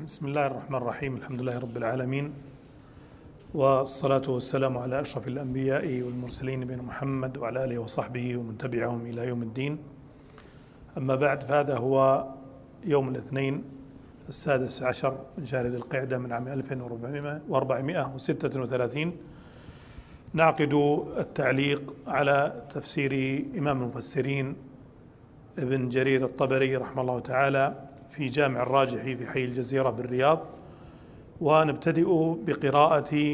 بسم الله الرحمن الرحيم. الحمد لله رب العالمين، والصلاة والسلام على أشرف الأنبياء والمرسلين نبينا محمد وعلى آله وصحبه ومن تبعهم إلى يوم الدين. أما بعد، فهذا هو يوم الاثنين 16 من شهر ذي القعدة من عام 1436. نعقد التعليق على تفسير إمام المفسرين ابن جرير الطبري رحمه الله تعالى في جامع الراجح في حي الجزيرة بالرياض، ونبتدئ بقراءة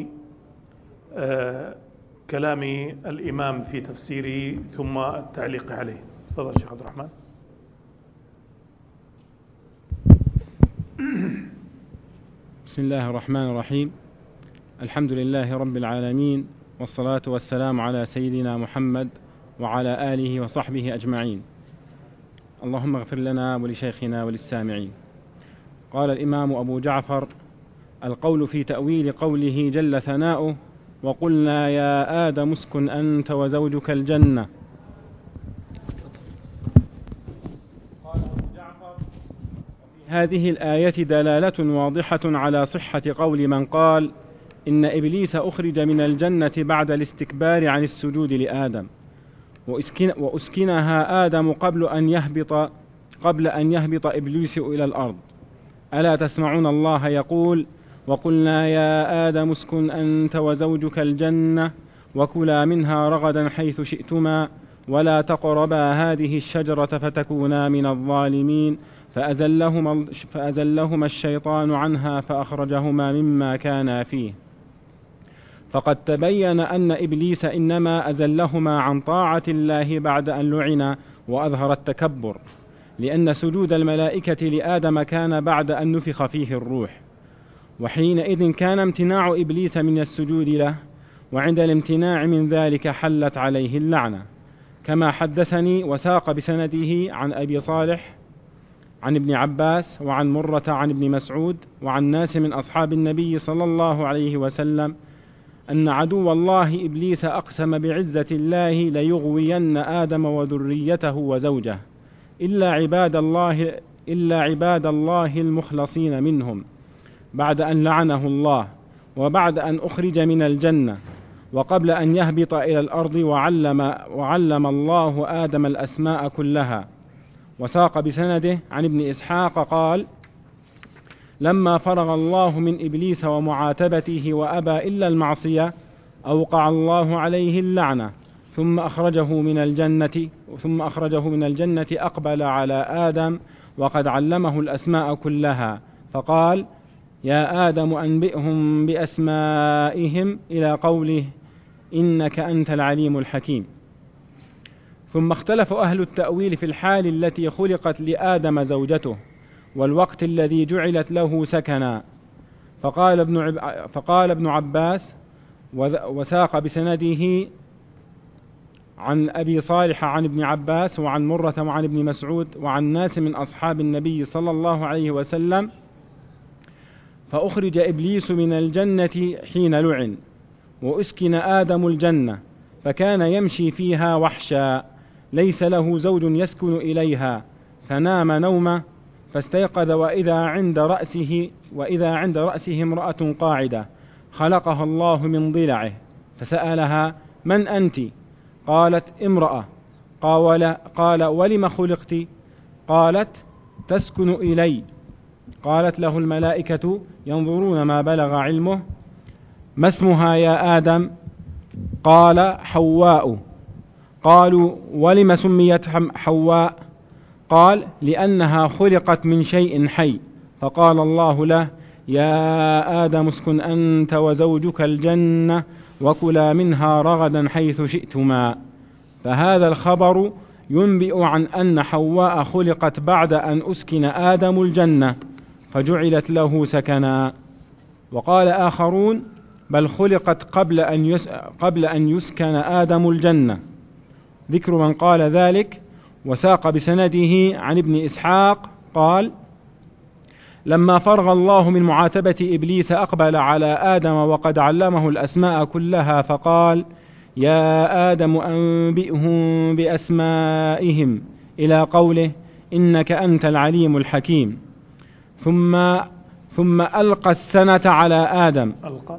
كلام الإمام في تفسيره ثم التعليق عليه. تفضل شيخ عبد الرحمن. بسم الله الرحمن الرحيم. الحمد لله رب العالمين، والصلاة والسلام على سيدنا محمد وعلى آله وصحبه أجمعين. اللهم اغفر لنا ولشيخنا وللسامعين. قال الإمام أبو جعفر: القول في تأويل قوله جل ثناؤه: وقلنا يا آدم اسكن أنت وزوجك الجنة. قال أبو جعفر: وفي هذه الآية دلالة واضحة على صحة قول من قال إن إبليس أخرج من الجنة بعد الاستكبار عن السجود لآدم، وأسكنها آدم قبل أن يهبط إبليس إلى الأرض. ألا تسمعون الله يقول: وقلنا يا آدم اسكن أنت وزوجك الجنة وكلا منها رغدا حيث شئتما ولا تقربا هذه الشجرة فتكونا من الظالمين، فأزلهما الشيطان عنها فأخرجهما مما كانا فيه. فقد تبين أن إبليس إنما أزلهما عن طاعة الله بعد أن لعن وأظهر التكبر، لأن سجود الملائكة لآدم كان بعد أن نفخ فيه الروح، وحينئذ كان امتناع إبليس من السجود له، وعند الامتناع من ذلك حلت عليه اللعنة، كما حدثني وساق بسنده عن أبي صالح عن ابن عباس وعن مرة عن ابن مسعود وعن ناس من أصحاب النبي صلى الله عليه وسلم أن عدو الله إبليس أقسم بعزة الله ليغوين آدم وذريته وزوجه إلا عباد الله المخلصين منهم، بعد أن لعنه الله وبعد أن أخرج من الجنة وقبل أن يهبط إلى الأرض، وعلم الله آدم الأسماء كلها. وساق بسنده عن ابن إسحاق قال: لما فرغ الله من إبليس ومعاتبته وأبى إلا المعصية أوقع الله عليه اللعنة، ثم أخرجه من الجنة أقبل على آدم وقد علمه الأسماء كلها، فقال: يا آدم أنبئهم بأسمائهم إلى قوله إنك أنت العليم الحكيم. ثم اختلف أهل التأويل في الحال التي خلقت لآدم زوجته والوقت الذي جعلت له سكنا، فقال ابن عباس وساق بسنده عن أبي صالح عن ابن عباس وعن مرة وعن ابن مسعود وعن ناس من أصحاب النبي صلى الله عليه وسلم: فأخرج إبليس من الجنة حين لعن، وأسكن آدم الجنة، فكان يمشي فيها وحشا، ليس له زوج يسكن إليها، فنام نومه فاستيقظ وإذا عند رأسه امرأة قاعدة خلقها الله من ضلعه، فسألها: من أنت؟ قالت: امرأة. قال: ولم خلقت؟ قالت: تسكن إلي. قالت له الملائكة ينظرون ما بلغ علمه: ما اسمها يا آدم؟ قال: حواء. قالوا: ولم سميت حواء؟ قال: لأنها خلقت من شيء حي. فقال الله له: يا آدم اسكن أنت وزوجك الجنة وكلا منها رغدا حيث شئتما. فهذا الخبر ينبئ عن أن حواء خلقت بعد أن أسكن آدم الجنة فجعلت له سكنا. وقال آخرون: بل خلقت قبل أن يسكن آدم الجنة. ذكر من قال ذلك. وساق بسنده عن ابن إسحاق قال: لما فرغ الله من معاتبة إبليس أقبل على آدم وقد علمه الأسماء كلها، فقال: يا آدم أنبئهم بأسمائهم إلى قوله إنك أنت العليم الحكيم. ثم ألقى السنة على آدم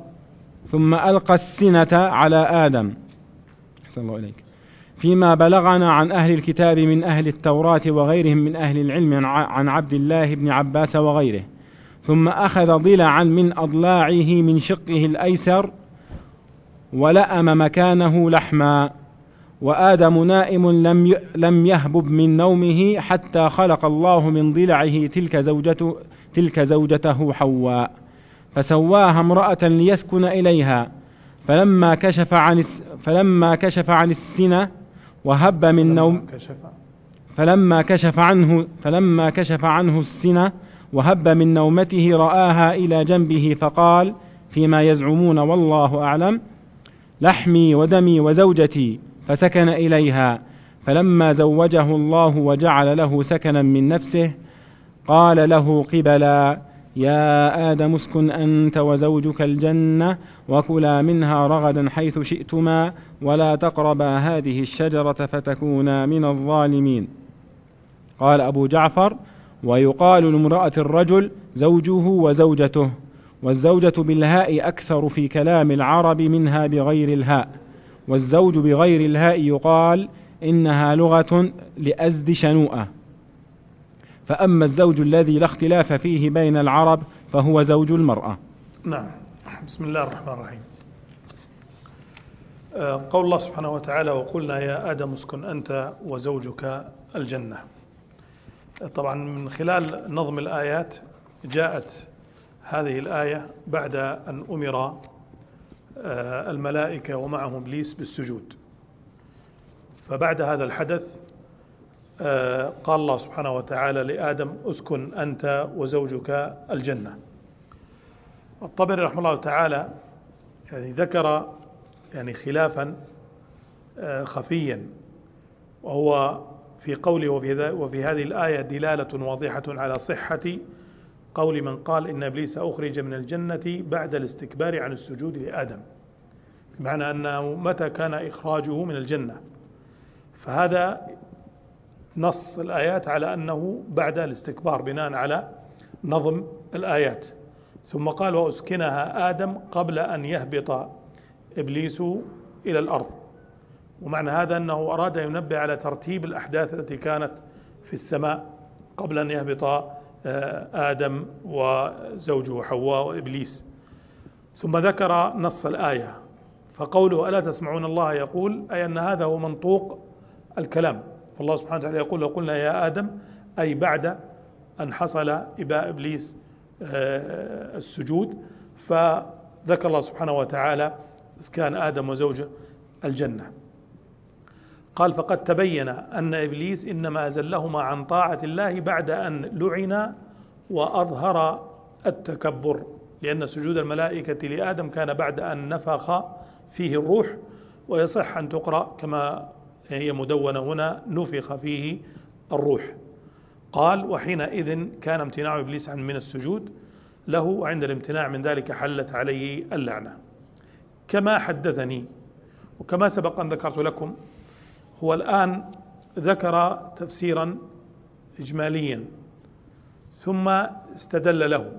أحسن الله إليك. فيما بلغنا عن أهل الكتاب من أهل التوراة وغيرهم من أهل العلم عن عبد الله بن عباس وغيره. ثم أخذ ضلعا من أضلاعه من شقه الأيسر ولأم مكانه لحما، وآدم نائم لم يهبب من نومه حتى خلق الله من ضلعه تلك زوجته حواء، فسواها امرأة ليسكن إليها، فلما كشف عن السنة وهب من نوم فلما كشف عنه السنة وهب من نومته رآها إلى جنبه فقال فيما يزعمون والله أعلم: لحمي ودمي وزوجتي، فسكن إليها. فلما زوجه الله وجعل له سكنا من نفسه قال له قبلا: يا آدم اسكن أنت وزوجك الجنة وكلا منها رغدا حيث شئتما ولا تقربا هذه الشجرة فتكونا من الظالمين. قال أبو جعفر: ويقال لامرأة الرجل زوجه وزوجته، والزوجة بالهاء أكثر في كلام العرب منها بغير الهاء، والزوج بغير الهاء يقال إنها لغة لأزد شنوءة. فأما الزوج الذي لا اختلاف فيه بين العرب فهو زوج المرأة. نعم. بسم الله الرحمن الرحيم. قول الله سبحانه وتعالى: وقلنا يا آدم اسكن أنت وزوجك الجنة. طبعا من خلال نظم الآيات جاءت هذه الآية بعد أن أمر الملائكة ومعهم إبليس بالسجود، فبعد هذا الحدث قال الله سبحانه وتعالى لآدم: اسكن أنت وزوجك الجنة. الطبري رحمه الله تعالى ذكر خلافا خفيا، وهو في قوله: وفي هذه الآية دلالة واضحة على صحة قول من قال إن إبليس أخرج من الجنة بعد الاستكبار عن السجود لآدم، بمعنى أنه متى كان إخراجه من الجنة، فهذا نص الآيات على أنه بعد الاستكبار بناء على نظم الآيات. ثم قال: وأسكنها آدم قبل أن يهبط إبليس إلى الأرض. ومعنى هذا أنه أراد أن ينبه على ترتيب الأحداث التي كانت في السماء قبل أن يهبط آدم وزوجه حواء وإبليس. ثم ذكر نص الآية، فقوله: ألا تسمعون الله يقول، أي أن هذا هو منطوق الكلام. فالله سبحانه وتعالى يقول: وقلنا يا آدم، أي بعد أن حصل إباء إبليس السجود، فذكر الله سبحانه وتعالى إسكان آدم وزوجه الجنة. قال: فقد تبين أن إبليس إنما أزلهما عن طاعة الله بعد أن لعن وأظهر التكبر، لأن سجود الملائكة لآدم كان بعد أن نفخ فيه الروح، ويصح أن تقرأ كما هي مدونة هنا: نفخ فيه الروح. قال: وحينئذ كان امتناع إبليس من السجود له، وعند الامتناع من ذلك حلت عليه اللعنة. كما حدثني وكما سبق أن ذكرت لكم، هو الآن ذكر تفسيرا إجماليا ثم استدل له.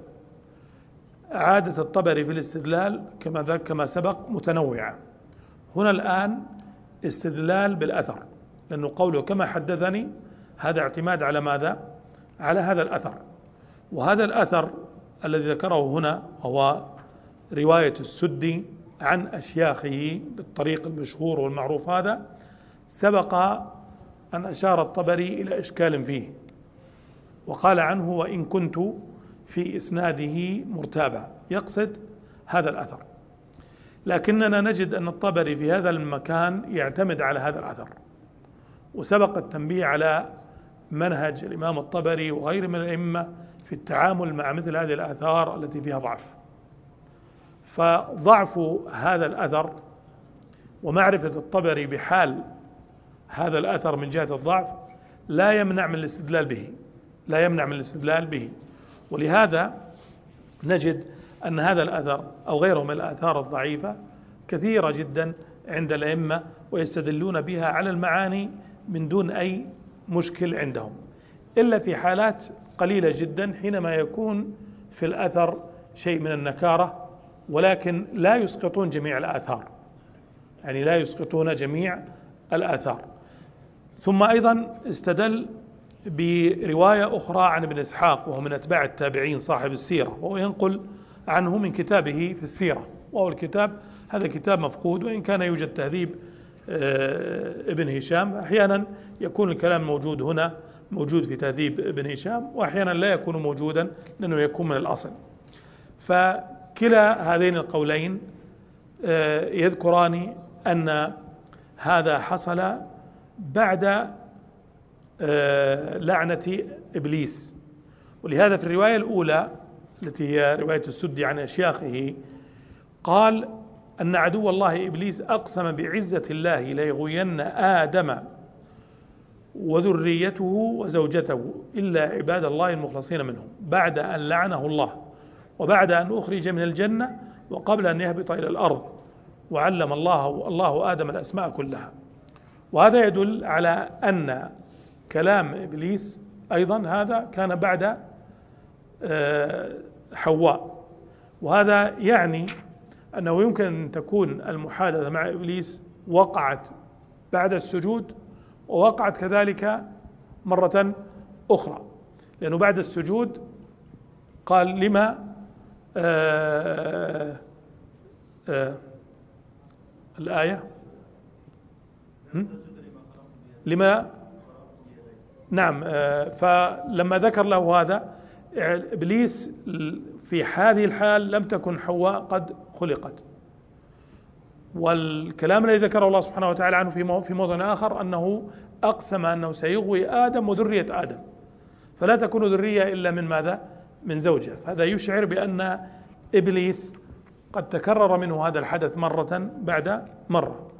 عادة الطبري في الاستدلال كما سبق متنوعة. هنا الآن استدلال بالأثر، لأنه قوله كما حدثني هذا اعتماد على ماذا؟ على هذا الأثر. وهذا الأثر الذي ذكره هنا هو رواية السدي عن أشياخه بالطريق المشهور والمعروف هذا. سبق أن أشار الطبري إلى إشكال فيه، وقال عنه: وإن كنت في إسناده مرتابا، يقصد هذا الأثر. لكننا نجد أن الطبري في هذا المكان يعتمد على هذا الأثر، وسبق التنبيه على منهج الإمام الطبري وغيره من الأئمة في التعامل مع مثل هذه الآثار التي فيها ضعف. فضعف هذا الأثر ومعرفة الطبري بحال هذا الأثر من جهة الضعف لا يمنع من الاستدلال به. ولهذا نجد أن هذا الأثر أو غيره من الآثار الضعيفة كثيرة جدا عند الأئمة، ويستدلون بها على المعاني من دون أي مشكل عندهم، إلا في حالات قليلة جدا حينما يكون في الأثر شيء من النكارة، ولكن لا يسقطون جميع الآثار، يعني لا يسقطون جميع الآثار. ثم أيضا استدل برواية أخرى عن ابن إسحاق، وهو من أتباع التابعين صاحب السيرة، وهو ينقل عنه من كتابه في السيرة، وهو الكتاب هذا كتاب مفقود، وإن كان يوجد تهذيب ابن هشام. أحيانا يكون الكلام موجود هنا، موجود في تهذيب ابن هشام، وأحيانا لا يكون موجودا لأنه يكون من الأصل. فكلا هذين القولين يذكران أن هذا حصل بعد لعنة إبليس. ولهذا في الرواية الأولى التي هي رواية السدي عن أشياخه قال أن عدو الله إبليس أقسم بعزة الله ليغوين آدم وذريته وزوجته إلا عباد الله المخلصين منهم، بعد أن لعنه الله، وبعد أن أخرج من الجنة، وقبل أن يهبط إلى الأرض، وعلم الله آدم الأسماء كلها. وهذا يدل على أن كلام إبليس أيضا هذا كان بعد حواء، وهذا يعني أنه يمكن أن تكون المحادثة مع إبليس وقعت بعد السجود، ووقعت كذلك مرة أخرى، لأنه بعد السجود قال لما الآية لما نعم فلما ذكر له هذا إبليس في هذه الحال لم تكن حواء قد خلقت. والكلام الذي ذكره الله سبحانه وتعالى عنه في موضع آخر أنه أقسم أنه سيغوي آدم وذرية آدم، فلا تكون ذرية إلا من ماذا؟ من زوجة. هذا يشعر بأن إبليس قد تكرر منه هذا الحدث مرة بعد مرة.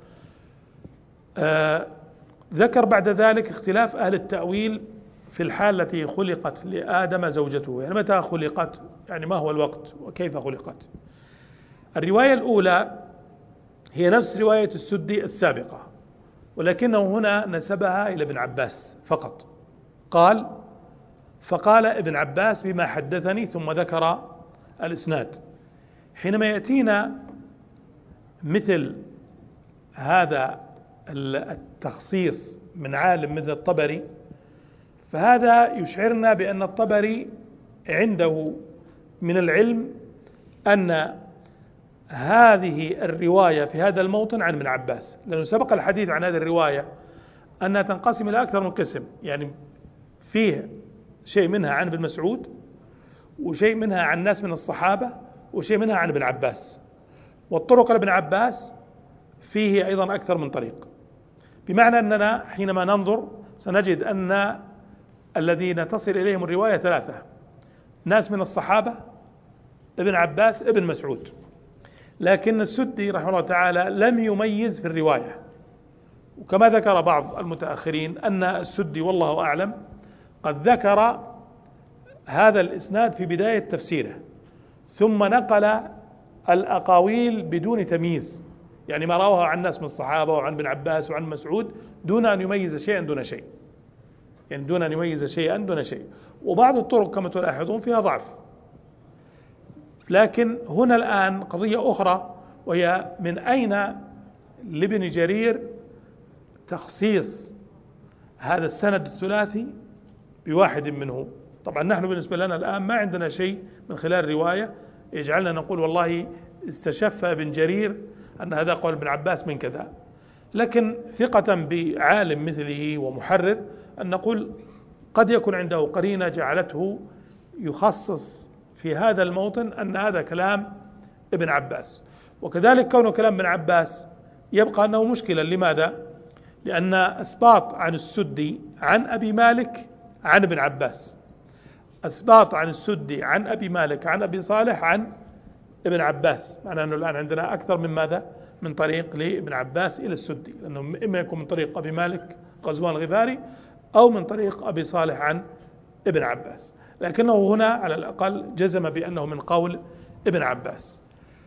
ذكر بعد ذلك اختلاف أهل التأويل في الحال التي خلقت لآدم زوجته، يعني متى خلقت، يعني ما هو الوقت وكيف خلقت. الرواية الأولى هي نفس رواية السدي السابقة، ولكنه هنا نسبها إلى ابن عباس فقط. فقال ابن عباس بما حدثني، ثم ذكر الإسناد. حينما يأتينا مثل هذا التخصيص من عالم مثل الطبري، فهذا يشعرنا بأن الطبري عنده من العلم أن هذه الرواية في هذا الموطن عن ابن عباس، لأنه سبق الحديث عن هذه الرواية أنها تنقسم إلى أكثر من قسم، يعني فيه شيء منها عن ابن مسعود، وشيء منها عن ناس من الصحابة، وشيء منها عن ابن عباس. والطرق لابن عباس فيه أيضا أكثر من طريق، بمعنى أننا حينما ننظر سنجد أن الذين تصل إليهم الرواية ثلاثة: ناس من الصحابة، ابن عباس، ابن مسعود. لكن السدي رحمه الله تعالى لم يميز في الرواية، وكما ذكر بعض المتأخرين أن السدي والله أعلم قد ذكر هذا الإسناد في بداية تفسيره، ثم نقل الأقاويل بدون تمييز، يعني ما رواه عن ناس من الصحابة وعن ابن عباس وعن مسعود دون أن يميز شيئا دون شيء، يعني دون أن يميز شيئا دون شيء. وبعض الطرق كما تلاحظون فيها ضعف. لكن هنا الآن قضية أخرى، وهي من أين لابن جرير تخصيص هذا السند الثلاثي بواحد منه. طبعا نحن بالنسبة لنا الآن ما عندنا شيء من خلال الرواية يجعلنا نقول والله استشف ابن جرير أن هذا قول ابن عباس من كذا، لكن ثقة بعالم مثله ومحرر أن نقول قد يكون عنده قرينة جعلته يخصص في هذا الموطن أن هذا كلام ابن عباس. وكذلك كونه كلام ابن عباس يبقى أنه مشكلة. لماذا؟ لأن أسباط عن السدي عن أبي مالك عن ابن عباس، أسباط عن السدي عن أبي مالك عن أبي صالح عن ابن عباس، معنى أنه الآن عندنا أكثر من ماذا؟ من طريق لابن عباس إلى السدي، لأنه إما يكون من طريق أبي مالك غزوان الغفاري أو من طريق أبي صالح عن ابن عباس، لكنه هنا على الأقل جزم بأنه من قول ابن عباس.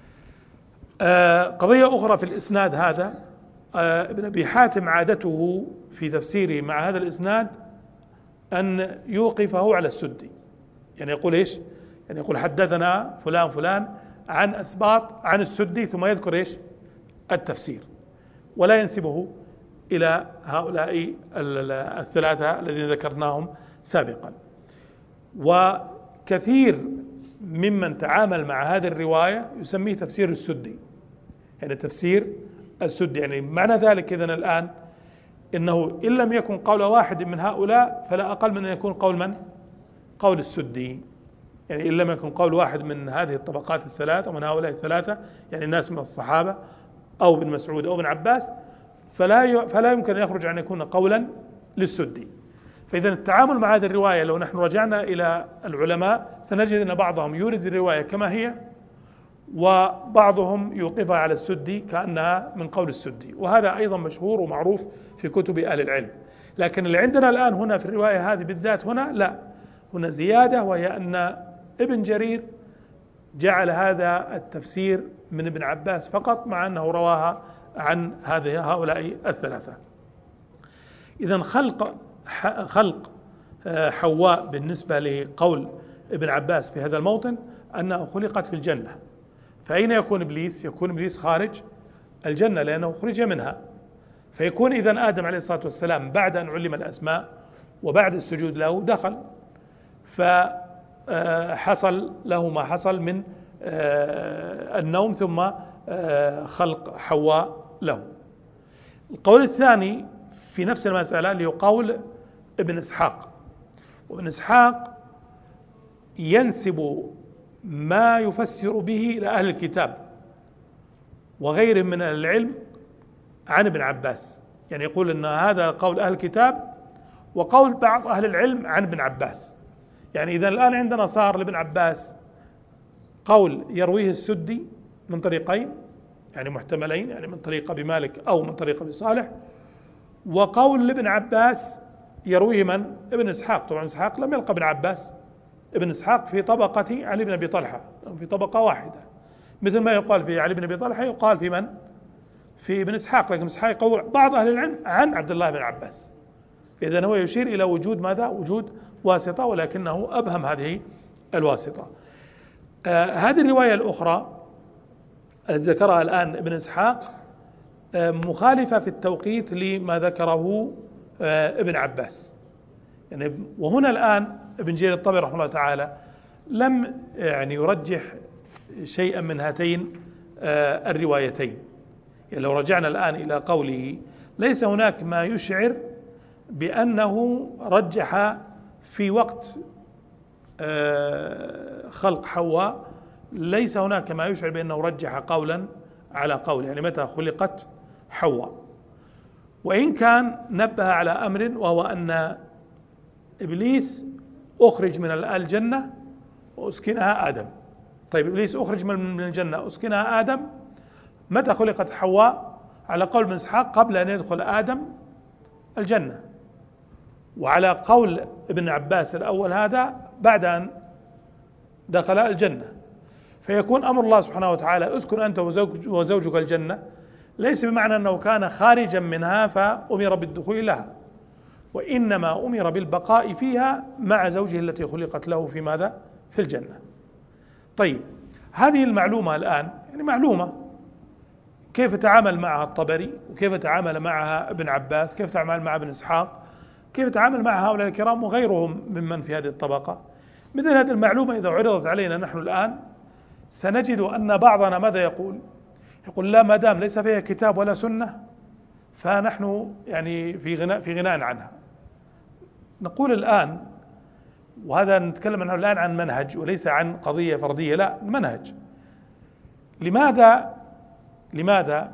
قضية أخرى في الإسناد هذا، ابن أبي حاتم عادته في تفسيره مع هذا الإسناد أن يوقفه على السدي، يعني يقول إيش؟ يعني يقول حدثنا فلان فلان عن أسباط عن السدي، ثم يذكر إيش التفسير، ولا ينسبه إلى هؤلاء الثلاثة الذين ذكرناهم سابقا. وكثير ممن تعامل مع هذه الرواية يسميه تفسير السدي، يعني تفسير السدي. يعني معنى ذلك إذن الآن إنه إن لم يكن قول واحد من هؤلاء فلا أقل من أن يكون قول من؟ قول السدي. يعني إن لم يكن قول واحد من هذه الطبقات الثلاث أو من هؤلاء الثلاثة، يعني الناس من الصحابة أو بن مسعود أو بن عباس، فلا يمكن أن يخرج أن يكون قولا للسدي. فإذا التعامل مع هذه الرواية لو نحن رجعنا إلى العلماء سنجد أن بعضهم يورد الرواية كما هي، وبعضهم يوقفها على السدي كأنها من قول السدي، وهذا أيضا مشهور ومعروف في كتب أهل العلم. لكن اللي عندنا الآن هنا في الرواية هذه بالذات هنا لا، هنا زيادة، وهي أن ابن جرير جعل هذا التفسير من ابن عباس فقط، مع أنه رواها عن هؤلاء الثلاثة. إذن خلق حواء بالنسبة لقول ابن عباس في هذا الموطن أنها خلقت في الجنة. فأين يكون إبليس؟ يكون إبليس خارج الجنة لأنه خرج منها. فيكون إذن آدم عليه الصلاة والسلام بعد أن علم الأسماء وبعد السجود له دخل، فحصل له ما حصل من النوم ثم خلق حواء له. القول الثاني في نفس المسألة اللي هو قول ابن إسحاق، وابن إسحاق ينسب ما يفسر به إلى أهل الكتاب وغيرهم من العلم عن ابن عباس، يعني يقول أن هذا قول أهل الكتاب وقول بعض أهل العلم عن ابن عباس. يعني إذا الآن عندنا صار لابن عباس قول يرويه السدي من طريقين، يعني محتملين، يعني من طريق أبي مالك أو من طريق أبي صالح، وقول لابن عباس يرويه من؟ ابن إسحاق. طبعا إسحاق لم يلقى ابن عباس، ابن إسحاق في طبقة علي بن أبي طلحة، في طبقة واحدة، مثل ما يقال في علي بن أبي طلحة يقال في من؟ في ابن إسحاق. لكن إسحاق يقول بعض أهل العلم عن عبد الله بن عباس. إذن هو يشير إلى وجود ماذا؟ وجود واسطة، ولكنه أبهم هذه الواسطة. هذه الرواية الأخرى التي ذكرها الآن ابن إسحاق مخالفة في التوقيت لما ذكره ابن عباس. يعني وهنا الآن ابن جرير الطبري رحمه الله تعالى لم يعني يرجح شيئا من هاتين الروايتين. يعني لو رجعنا الآن إلى قوله ليس هناك ما يشعر بأنه رجح في وقت خلق حواء، ليس هناك ما يشعر بأنه رجح قولا على قول، يعني متى خلقت حواء. وإن كان نبه على أمر، وهو أن إبليس أخرج من الجنة وأسكنها آدم. طيب إبليس أخرج من الجنة أسكنها آدم، متى خلقت حواء؟ على قول ابن إسحاق قبل أن يدخل آدم الجنة، وعلى قول ابن عباس الأول هذا بعد أن دخل الجنة. فيكون أمر الله سبحانه وتعالى اسكن أنت وزوجك الجنة ليس بمعنى أنه كان خارجا منها فأمر بالدخول لها، وإنما أمر بالبقاء فيها مع زوجه التي خلقت له في ماذا؟ في الجنة. طيب هذه المعلومة الآن يعني معلومة، كيف تعامل معها الطبري، وكيف تعامل معها ابن عباس، كيف تعامل مع ابن إسحاق، كيف تعامل مع هؤلاء الكرام وغيرهم ممن في هذه الطبقة. مثل هذه المعلومة إذا عرضت علينا نحن الآن سنجد أن بعضنا ماذا يقول؟ يقول لا، ما دام ليس فيها كتاب ولا سنة فنحن يعني في غناء عنها. نقول الآن، وهذا نتكلم عنه الآن عن منهج وليس عن قضية فردية، لا، منهج. لماذا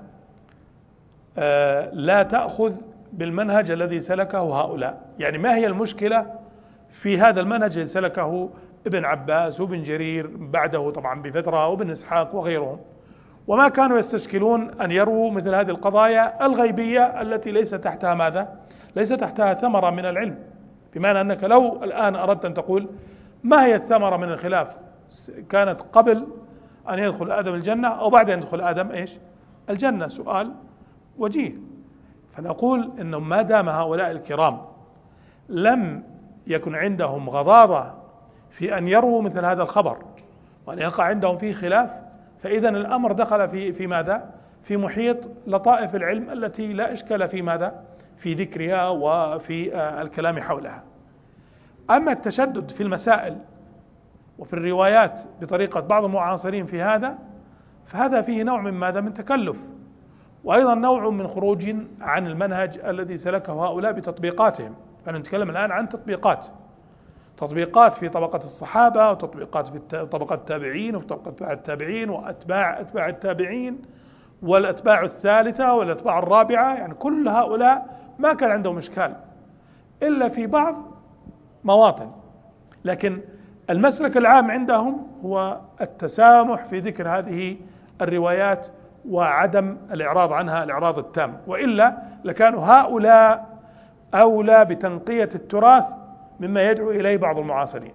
لا تأخذ بالمنهج الذي سلكه هؤلاء؟ يعني ما هي المشكلة في هذا المنهج الذي سلكه ابن عباس وابن جرير بعده طبعا بفترة وابن إسحاق وغيرهم، وما كانوا يستشكلون أن يرووا مثل هذه القضايا الغيبية التي ليس تحتها ماذا؟ ليس تحتها ثمرة من العلم. بمعنى أنك لو الآن أردت أن تقول ما هي الثمرة من الخلاف، كانت قبل أن يدخل آدم الجنة أو بعد أن يدخل آدم إيش؟ الجنة، سؤال وجيه. فنقول إنه ما دام هؤلاء الكرام لم يكن عندهم غضاضة في أن يرووا مثل هذا الخبر وأن يقع عندهم فيه خلاف، فإذا الأمر دخل في ماذا؟ في محيط لطائف العلم التي لا إشكال في ماذا؟ في ذكرها وفي الكلام حولها. أما التشدد في المسائل وفي الروايات بطريقة بعض المعاصرين في هذا، فهذا فيه نوع من ماذا؟ من تكلف، وأيضا نوع من خروج عن المنهج الذي سلكه هؤلاء بتطبيقاتهم. فأنا نتكلم الآن عن تطبيقات في طبقة الصحابة، وتطبيقات في طبقة التابعين، وفي طبقة أتباع التابعين، وأتباع التابعين، والأتباع الثالثة والأتباع الرابعة. يعني كل هؤلاء ما كان عندهم إشكال إلا في بعض مواطن، لكن المسلك العام عندهم هو التسامح في ذكر هذه الروايات وعدم الإعراض عنها الإعراض التام، وإلا لكانوا هؤلاء أولى بتنقية التراث مما يدعو إليه بعض المعاصرين.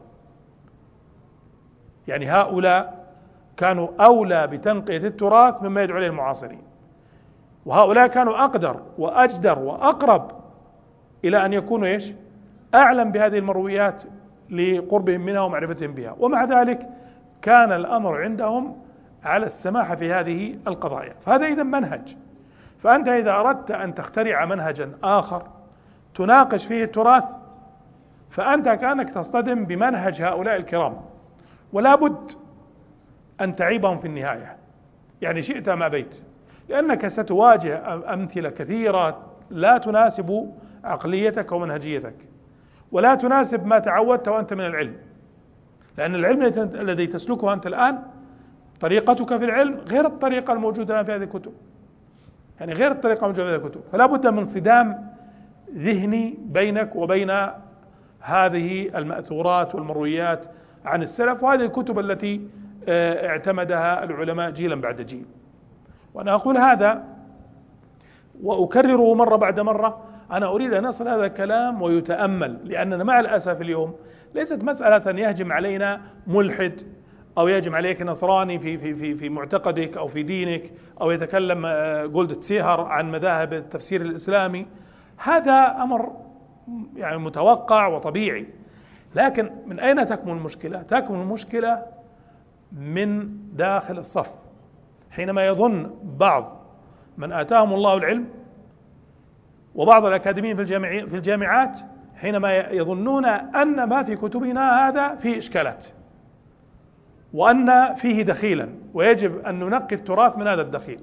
يعني هؤلاء كانوا أولى بتنقية التراث مما يدعو إليه المعاصرين، وهؤلاء كانوا أقدر وأجدر وأقرب إلى أن يكونوا إيش؟ أعلم بهذه المرويات لقربهم منها ومعرفتهم بها، ومع ذلك كان الأمر عندهم على السماحة في هذه القضايا. فهذا إذا منهج. فأنت إذا أردت أن تخترع منهجا آخر تناقش فيه التراث، فأنت كأنك تصطدم بمنهج هؤلاء الكرام، ولا بد أن تعيبهم في النهاية، يعني شئت ما بيت، لأنك ستواجه أمثلة كثيرة لا تناسب عقليتك ومنهجيتك، ولا تناسب ما تعودت وأنت من العلم. لأن العلم الذي تسلكه أنت الآن، طريقتك في العلم غير الطريقة الموجودة الآن في هذه الكتب، يعني غير الطريقة الموجودة في هذه الكتب. فلا بد من صدام ذهني بينك وبين هذه المأثورات والمرويات عن السلف، وهذه الكتب التي اعتمدها العلماء جيلا بعد جيل. وأنا أقول هذا وأكرره مرة بعد مرة، أنا أريد أن أصل هذا الكلام ويتأمل، لأننا مع الأسف اليوم ليست مسألة أن يهجم علينا ملحد أو يهجم عليك نصراني في معتقدك أو في دينك، أو يتكلم جولد سيهر عن مذاهب التفسير الإسلامي. هذا أمر يعني متوقع وطبيعي، لكن من أين تكمن المشكلة؟ تكمن المشكلة من داخل الصف، حينما يظن بعض من آتاهم الله العلم وبعض الأكاديميين في الجامعات حينما يظنون أن ما في كتبنا هذا فيه إشكالات، وأن فيه دخيلا، ويجب أن ننقي التراث من هذا الدخيل.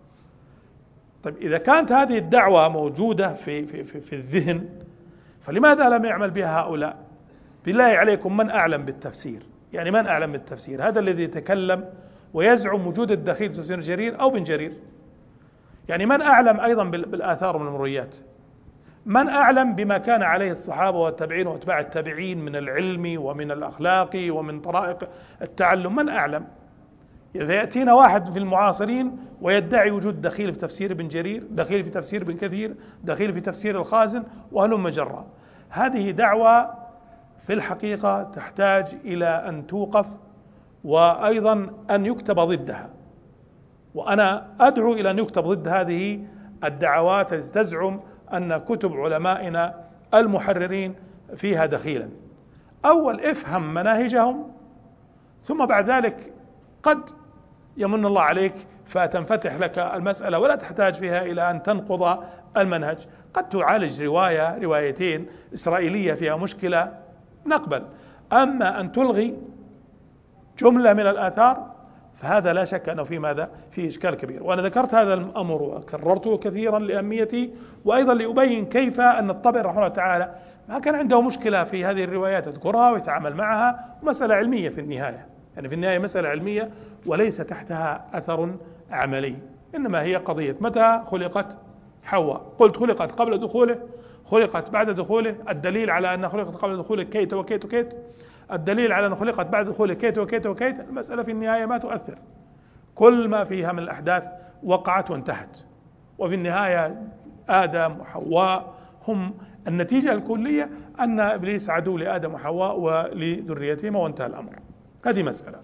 طيب إذا كانت هذه الدعوة موجودة في الذهن، فلماذا لم يعمل بها هؤلاء؟ بالله عليكم، من أعلم بالتفسير؟ يعني من أعلم بالتفسير؟ هذا الذي يتكلم ويزعم وجود الدخيل في تفسير جرير أو بن جرير؟ يعني من أعلم أيضا بالآثار من المرويات؟ من أعلم بما كان عليه الصحابة والتابعين واتباع التابعين من العلم ومن الأخلاق ومن طرائق التعلم؟ من أعلم؟ يأتينا واحد في المعاصرين ويدعي وجود دخيل في تفسير ابن جرير، دخيل في تفسير ابن كثير، دخيل في تفسير الخازن، وهلم جرا. هذه دعوة في الحقيقة تحتاج إلى أن توقف، وأيضا أن يكتب ضدها. وأنا أدعو إلى أن يكتب ضد هذه الدعوات التي تزعم أن كتب علمائنا المحررين فيها دخيلا. أول افهم مناهجهم، ثم بعد ذلك قد يمن الله عليك فتنفتح لك المسألة ولا تحتاج فيها إلى أن تنقض المنهج. قد تعالج روايتين إسرائيلية فيها مشكلة نقبل، أما أن تلغي جملة من الآثار فهذا لا شك أنه في ماذا؟ في إشكال كبير. وأنا ذكرت هذا الأمر وكررته كثيرا لأهميته، وأيضا لأبين كيف أن الطبري رحمه الله تعالى ما كان عنده مشكلة في هذه الروايات، يذكرها ويتعامل معها، مسألة علمية في النهاية، يعني في النهاية مسألة علمية وليس تحتها أثر عملي، إنما هي قضية متى خلقت حواء؟ قلت خلقت قبل دخوله، خلقت بعد دخوله، الدليل على أن خلقت قبل دخوله كيت وكيت وكيت، الدليل على أن خلقت بعد دخوله كيت وكيت وكيت. المسألة في النهاية ما تؤثر، كل ما فيها من الأحداث وقعت وانتهت، وفي النهاية آدم وحواء هم النتيجة الكلية، أن إبليس عدو لآدم وحواء ولذريتهما وانتهى الأمر. هذه مسألة.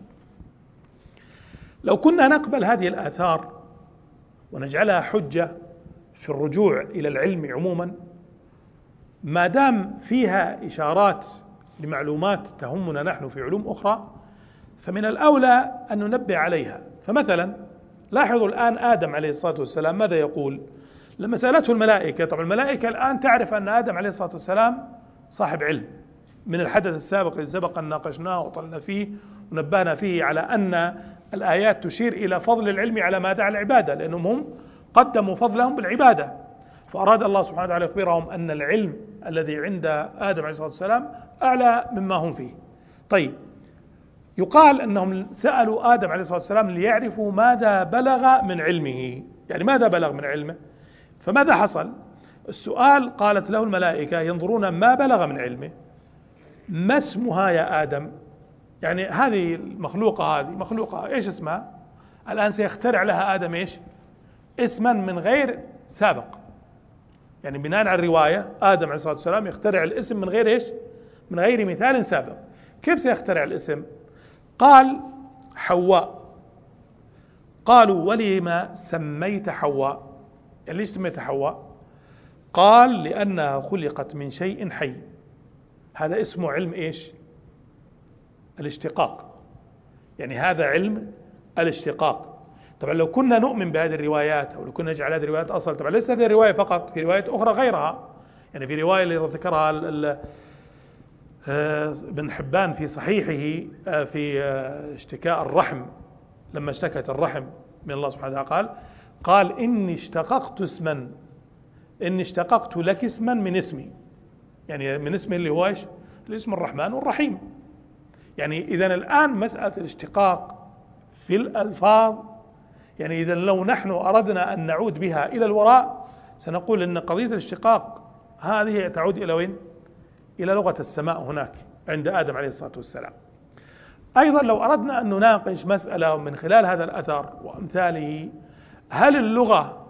لو كنا نقبل هذه الآثار ونجعلها حجة في الرجوع إلى العلم عموما، ما دام فيها إشارات لمعلومات تهمنا نحن في علوم أخرى فمن الأولى أن ننبه عليها. فمثلا لاحظوا الآن آدم عليه الصلاة والسلام ماذا يقول لما سألته الملائكة؟ طبعا الملائكة الآن تعرف أن آدم عليه الصلاة والسلام صاحب علم من الحدث السابق الذي سبق أن ناقشناه وطلنا فيه ونبهنا فيه على أن الآيات تشير إلى فضل العلم على ماذا؟ على العبادة، لأنهم هم قدموا فضلهم بالعبادة. فأراد الله سبحانه وتعالى يخبرهم أن العلم الذي عند آدم عليه الصلاة والسلام أعلى مما هم فيه. طيب، يقال أنهم سألوا آدم عليه الصلاة والسلام ليعرفوا ماذا بلغ من علمه، يعني ماذا بلغ من علمه. فماذا حصل؟ السؤال قالت له الملائكة ينظرون ما بلغ من علمه. ما اسمها يا آدم؟ يعني هذه المخلوقة، هذه مخلوقة ايش اسمها؟ الآن سيخترع لها آدم ايش؟ اسما من غير سابق. يعني بناء على الرواية آدم عليه الصلاة والسلام يخترع الاسم من غير ايش؟ من غير مثال سابق. كيف سيخترع الاسم؟ قال حواء. قالوا ولما سميت حواء؟ يعني ليش سميت حواء؟ قال لأنها خلقت من شيء حي. هذا اسمه علم ايش؟ الاشتقاق. يعني هذا علم الاشتقاق. طبعا لو كنا نؤمن بهذه الروايات أو لو كنا نجعل هذه الروايات أصل، طبعا ليست هذه الرواية فقط، في روايات أخرى غيرها. يعني في رواية اللي ذكرها ابن حبان في صحيحه في اشتكاء الرحم، لما اشتكت الرحم من الله سبحانه وتعالى قال إني اشتققت لك اسما من اسمي، يعني من اسمه اللي هو ايش؟ الاسم الرحمن والرحيم. يعني إذا الآن مسألة الاشتقاق في الألفاظ، يعني إذا لو نحن أردنا أن نعود بها إلى الوراء سنقول أن قضية الاشتقاق هذه تعود إلى وين؟ إلى لغة السماء هناك عند آدم عليه الصلاة والسلام. أيضا لو أردنا أن نناقش مسألة من خلال هذا الأثر وأمثاله، هل اللغة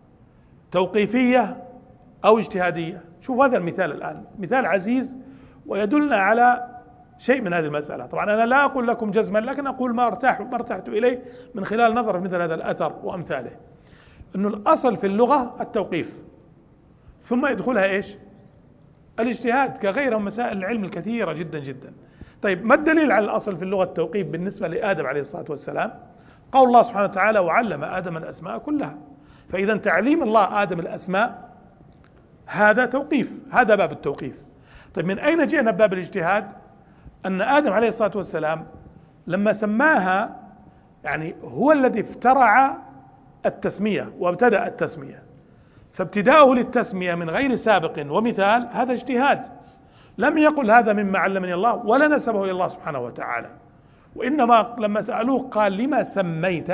توقيفية أو اجتهادية؟ شوف هذا المثال الآن مثال عزيز ويدلنا على شيء من هذه المسألة. طبعا أنا لا أقول لكم جزما، لكن أقول ما ارتحت إليه من خلال نظر مثل هذا الأثر وأمثاله، أنه الأصل في اللغة التوقيف، ثم يدخلها إيش؟ الاجتهاد، كغيرها من مسائل العلم الكثيرة جدا جدا. طيب، ما الدليل على الأصل في اللغة التوقيف بالنسبة لآدم عليه الصلاة والسلام؟ قول الله سبحانه وتعالى وعلم آدم الأسماء كلها. فإذا تعليم الله آدم الأسماء هذا توقيف، هذا باب التوقيف. طيب، من أين جئنا باب الاجتهاد؟ أن آدم عليه الصلاة والسلام لما سماها، يعني هو الذي افترع التسمية وابتدأ التسمية، فابتداؤه للتسمية من غير سابق ومثال هذا اجتهاد. لم يقل هذا مما علمني الله ولا نسبه إلى الله سبحانه وتعالى، وإنما لما سألوه قال لما سميت؟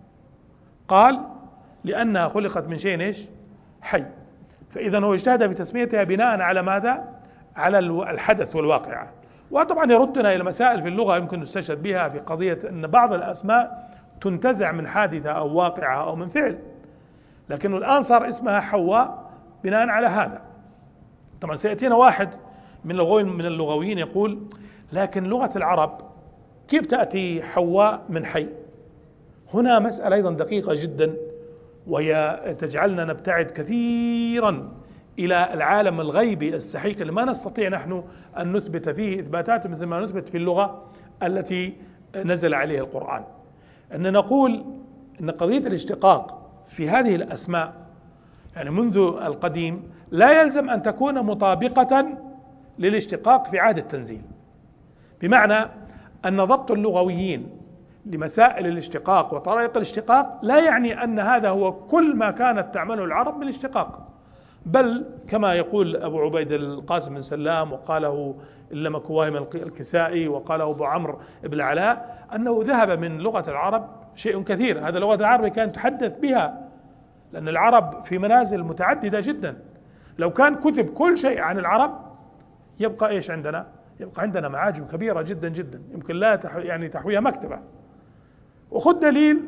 قال لأنها خلقت من شيء ايش؟ حي. فإذا هو اجتهد في تسميتها بناء على ماذا؟ على الحدث والواقعة. وطبعا يردنا إلى مسائل في اللغة يمكن نستشهد بها في قضية أن بعض الأسماء تنتزع من حادثة أو واقعة أو من فعل، لكنه الآن صار اسمها حواء بناء على هذا. طبعا سيأتينا واحد من اللغويين يقول لكن لغة العرب كيف تأتي حواء من حي؟ هنا مسألة أيضا دقيقة جدا، وهي تجعلنا نبتعد كثيرا إلى العالم الغيبي السحيق اللي ما نستطيع نحن أن نثبت فيه إثباتات مثل ما نثبت في اللغة التي نزل عليها القرآن. أن نقول أن قضية الاشتقاق في هذه الأسماء يعني منذ القديم لا يلزم أن تكون مطابقة للاشتقاق في عهد التنزيل، بمعنى أن ضبط اللغويين لمسائل الاشتقاق وطريقة الاشتقاق لا يعني أن هذا هو كل ما كانت تعمله العرب من اشتقاق، بل كما يقول أبو عبيد القاسم بن سلام وقاله إلا كواهم الكسائي وقاله أبو عمرو بن علاء أنه ذهب من لغة العرب شيء كثير. هذا لغة العرب كانت تحدث بها، لأن العرب في منازل متعددة جدا. لو كان كتب كل شيء عن العرب يبقى إيش عندنا؟ يبقى عندنا معاجم كبيرة جدا جدا يمكن لا يعني تحويها مكتبة. وخذ دليل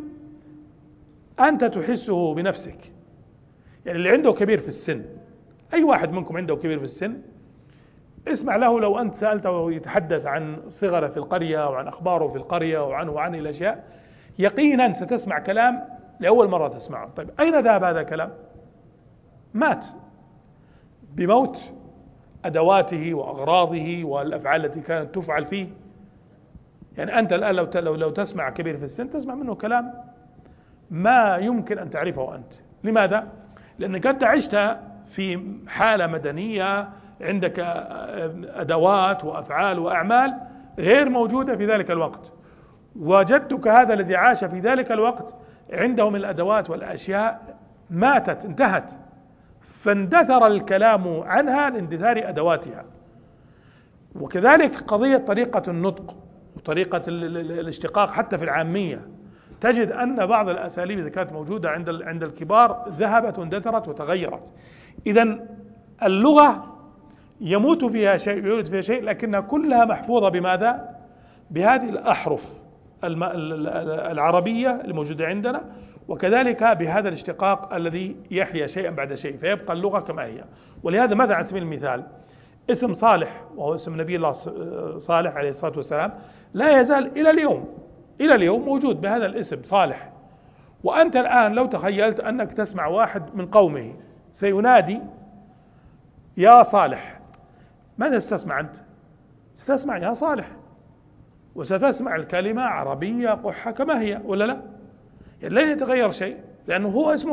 أنت تحسه بنفسك، يعني اللي عنده كبير في السن، أي واحد منكم عنده كبير في السن اسمع له لو أنت سألته يتحدث عن صغره في القرية وعن أخباره في القرية وعن الأشياء، يقينا ستسمع كلام لأول مرة تسمعه. طيب أين ذهب هذا الكلام؟ مات بموت أدواته وأغراضه والأفعال التي كانت تفعل فيه. يعني أنت الآن لو تسمع كبير في السن تسمع منه كلام ما يمكن أن تعرفه أنت. لماذا؟ لأنك أنت عشت في حالة مدنية، عندك أدوات وأفعال وأعمال غير موجودة في ذلك الوقت، وجدتك هذا الذي عاش في ذلك الوقت عنده من الأدوات والأشياء ماتت انتهت، فاندثر الكلام عنها لاندثار أدواتها. وكذلك قضية طريقة النطق وطريقة الاشتقاق حتى في العامية، تجد أن بعض الأساليب إذا كانت موجودة عند الكبار ذهبت واندثرت وتغيرت. إذن اللغة يموت فيها شيء ويولد فيها شيء، لكنها كلها محفوظة بماذا؟ بهذه الأحرف العربية الموجودة عندنا، وكذلك بهذا الاشتقاق الذي يحيا شيئا بعد شيء فيبقى اللغة كما هي. ولهذا مثلا على سبيل المثال اسم صالح، وهو اسم نبي الله صالح عليه الصلاة والسلام، لا يزال إلى اليوم موجود بهذا الاسم صالح. وأنت الآن لو تخيلت أنك تسمع واحد من قومه سينادي يا صالح، ماذا ستسمع أنت؟ ستسمع يا صالح، وستسمع الكلمة عربية قحة كما هي ولا لا؟ يعني لن يتغير شيء، لأنه هو اسمه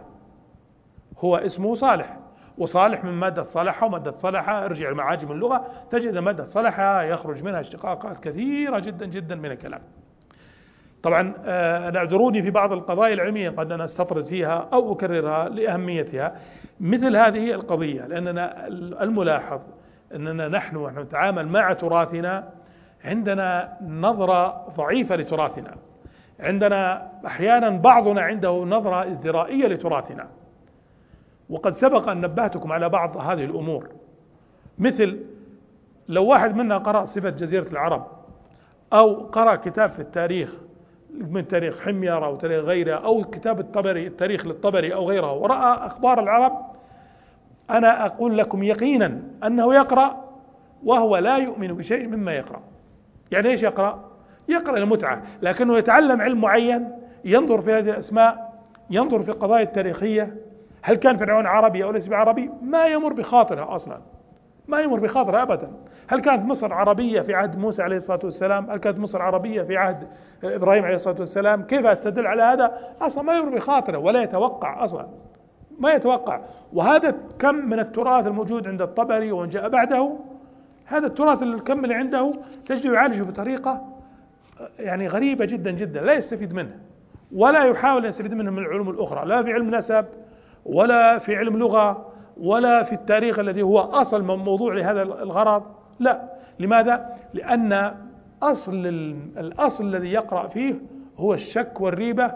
صالح، وصالح من مادة صلحة، ومادة صلحة ارجع المعاجم اللغة تجد مادة صلحة يخرج منها اشتقاقات كثيرة جدا جدا من الكلام. طبعا اعذروني في بعض القضايا العلمية قد أنا استطرد فيها أو أكررها لأهميتها مثل هذه القضية، لأننا الملاحظ أننا نحن نتعامل مع تراثنا عندنا نظرة ضعيفة لتراثنا، عندنا أحيانا بعضنا عنده نظرة ازدرائية لتراثنا. وقد سبق أن نبهتكم على بعض هذه الأمور، مثل لو واحد منا قرأ صفة جزيرة العرب أو قرأ كتاب في التاريخ من تاريخ حمير أو تاريخ غيره أو كتاب التاريخ للطبري أو غيره ورأى أخبار العرب، أنا أقول لكم يقينا أنه يقرأ وهو لا يؤمن بشيء مما يقرأ. يعني إيش يقرأ؟ يقرأ المتعة، لكنه يتعلم علم معين، ينظر في هذه الأسماء، ينظر في القضايا التاريخية، هل كان فرعون عربي أو ليس بعربي؟ ما يمر بخاطره أصلا، ما يمر بخاطره أبدا. هل كانت مصر عربية في عهد موسى عليه الصلاة والسلام؟ هل كانت مصر عربية في عهد إبراهيم عليه الصلاة والسلام؟ كيف أستدل على هذا؟ أصلا ما يمر بخاطره ولا يتوقع أصلا، ما يتوقع. وهذا كم من التراث الموجود عند الطبري ومن جاء بعده، هذا التراث الكم اللي عنده تجده يعالجه بطريقة يعني غريبة جدا جدا، لا يستفيد منه ولا يحاول يستفيد منه من العلوم الأخرى، لا في علم نسب ولا في علم لغة ولا في التاريخ الذي هو أصل موضوع لهذا الغرض. لا. لماذا؟ لأن الأصل الذي يقرأ فيه هو الشك والريبة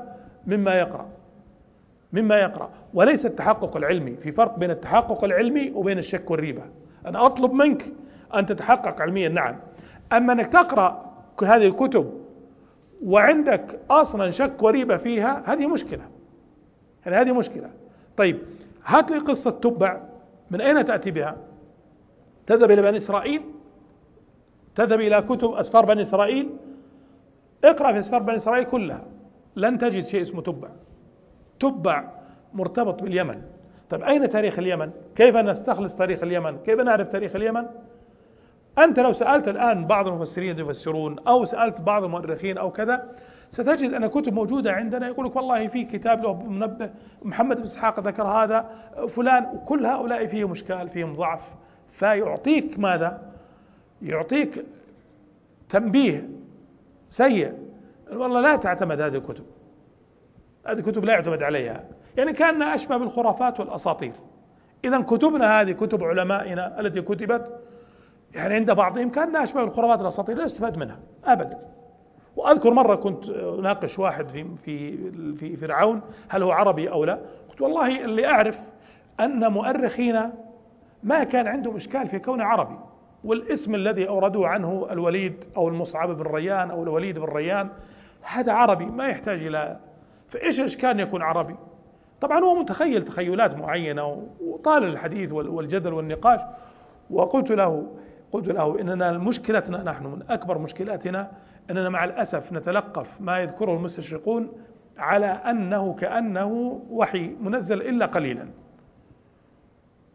مما يقرأ وليس التحقق العلمي. في فرق بين التحقق العلمي وبين الشك والريبة. أنا أطلب منك أن تتحقق علميا، نعم، أما أنك تقرأ هذه الكتب وعندك أصلا شك وريبة فيها، هذه مشكلة، يعني هذه مشكلة. طيب هات لي قصة تبع، من أين تأتي بها؟ تذهب إلى بني إسرائيل، تذهب إلى كتب أسفار بني إسرائيل، اقرأ في أسفار بني إسرائيل كلها لن تجد شيء اسمه تبع مرتبط باليمن. طيب أين تاريخ اليمن؟ كيف نستخلص تاريخ اليمن؟ كيف نعرف تاريخ اليمن؟ أنت لو سألت الآن بعض المفسرين يفسرون أو سألت بعض المؤرخين أو كذا، ستجد أن كتب موجودة عندنا يقول لك والله في كتاب له منبه محمد بن إسحاق ذكر هذا فلان، وكل هؤلاء فيهم إشكال فيهم ضعف، فيعطيك ماذا؟ يعطيك تنبيه سيء، والله لا تعتمد هذه الكتب، هذه الكتب لا يعتمد عليها، يعني كأنها أشبه بالخرافات والأساطير. إذا كتبنا هذه كتب علمائنا التي كتبت يعني عند بعضهم كأنها أشبه بالخرافات والأساطير، لا استفاد منها أبدا. وأذكر مرة كنت أناقش واحد في فرعون هل هو عربي أو لا، قلت والله اللي أعرف أن مؤرخين ما كان عندهم إشكال في كونه عربي، والاسم الذي أوردوه عنه الوليد أو المصعب بن ريان أو الوليد بن ريان هذا عربي ما يحتاج إلى، فإيش الإشكال أن يكون عربي؟ طبعا هو متخيل تخيلات معينة وطال الحديث والجدل والنقاش، وقلت له إننا مشكلتنا نحن من أكبر مشكلاتنا أننا مع الأسف نتلقف ما يذكره المستشرقون على أنه كأنه وحي منزل إلا قليلا،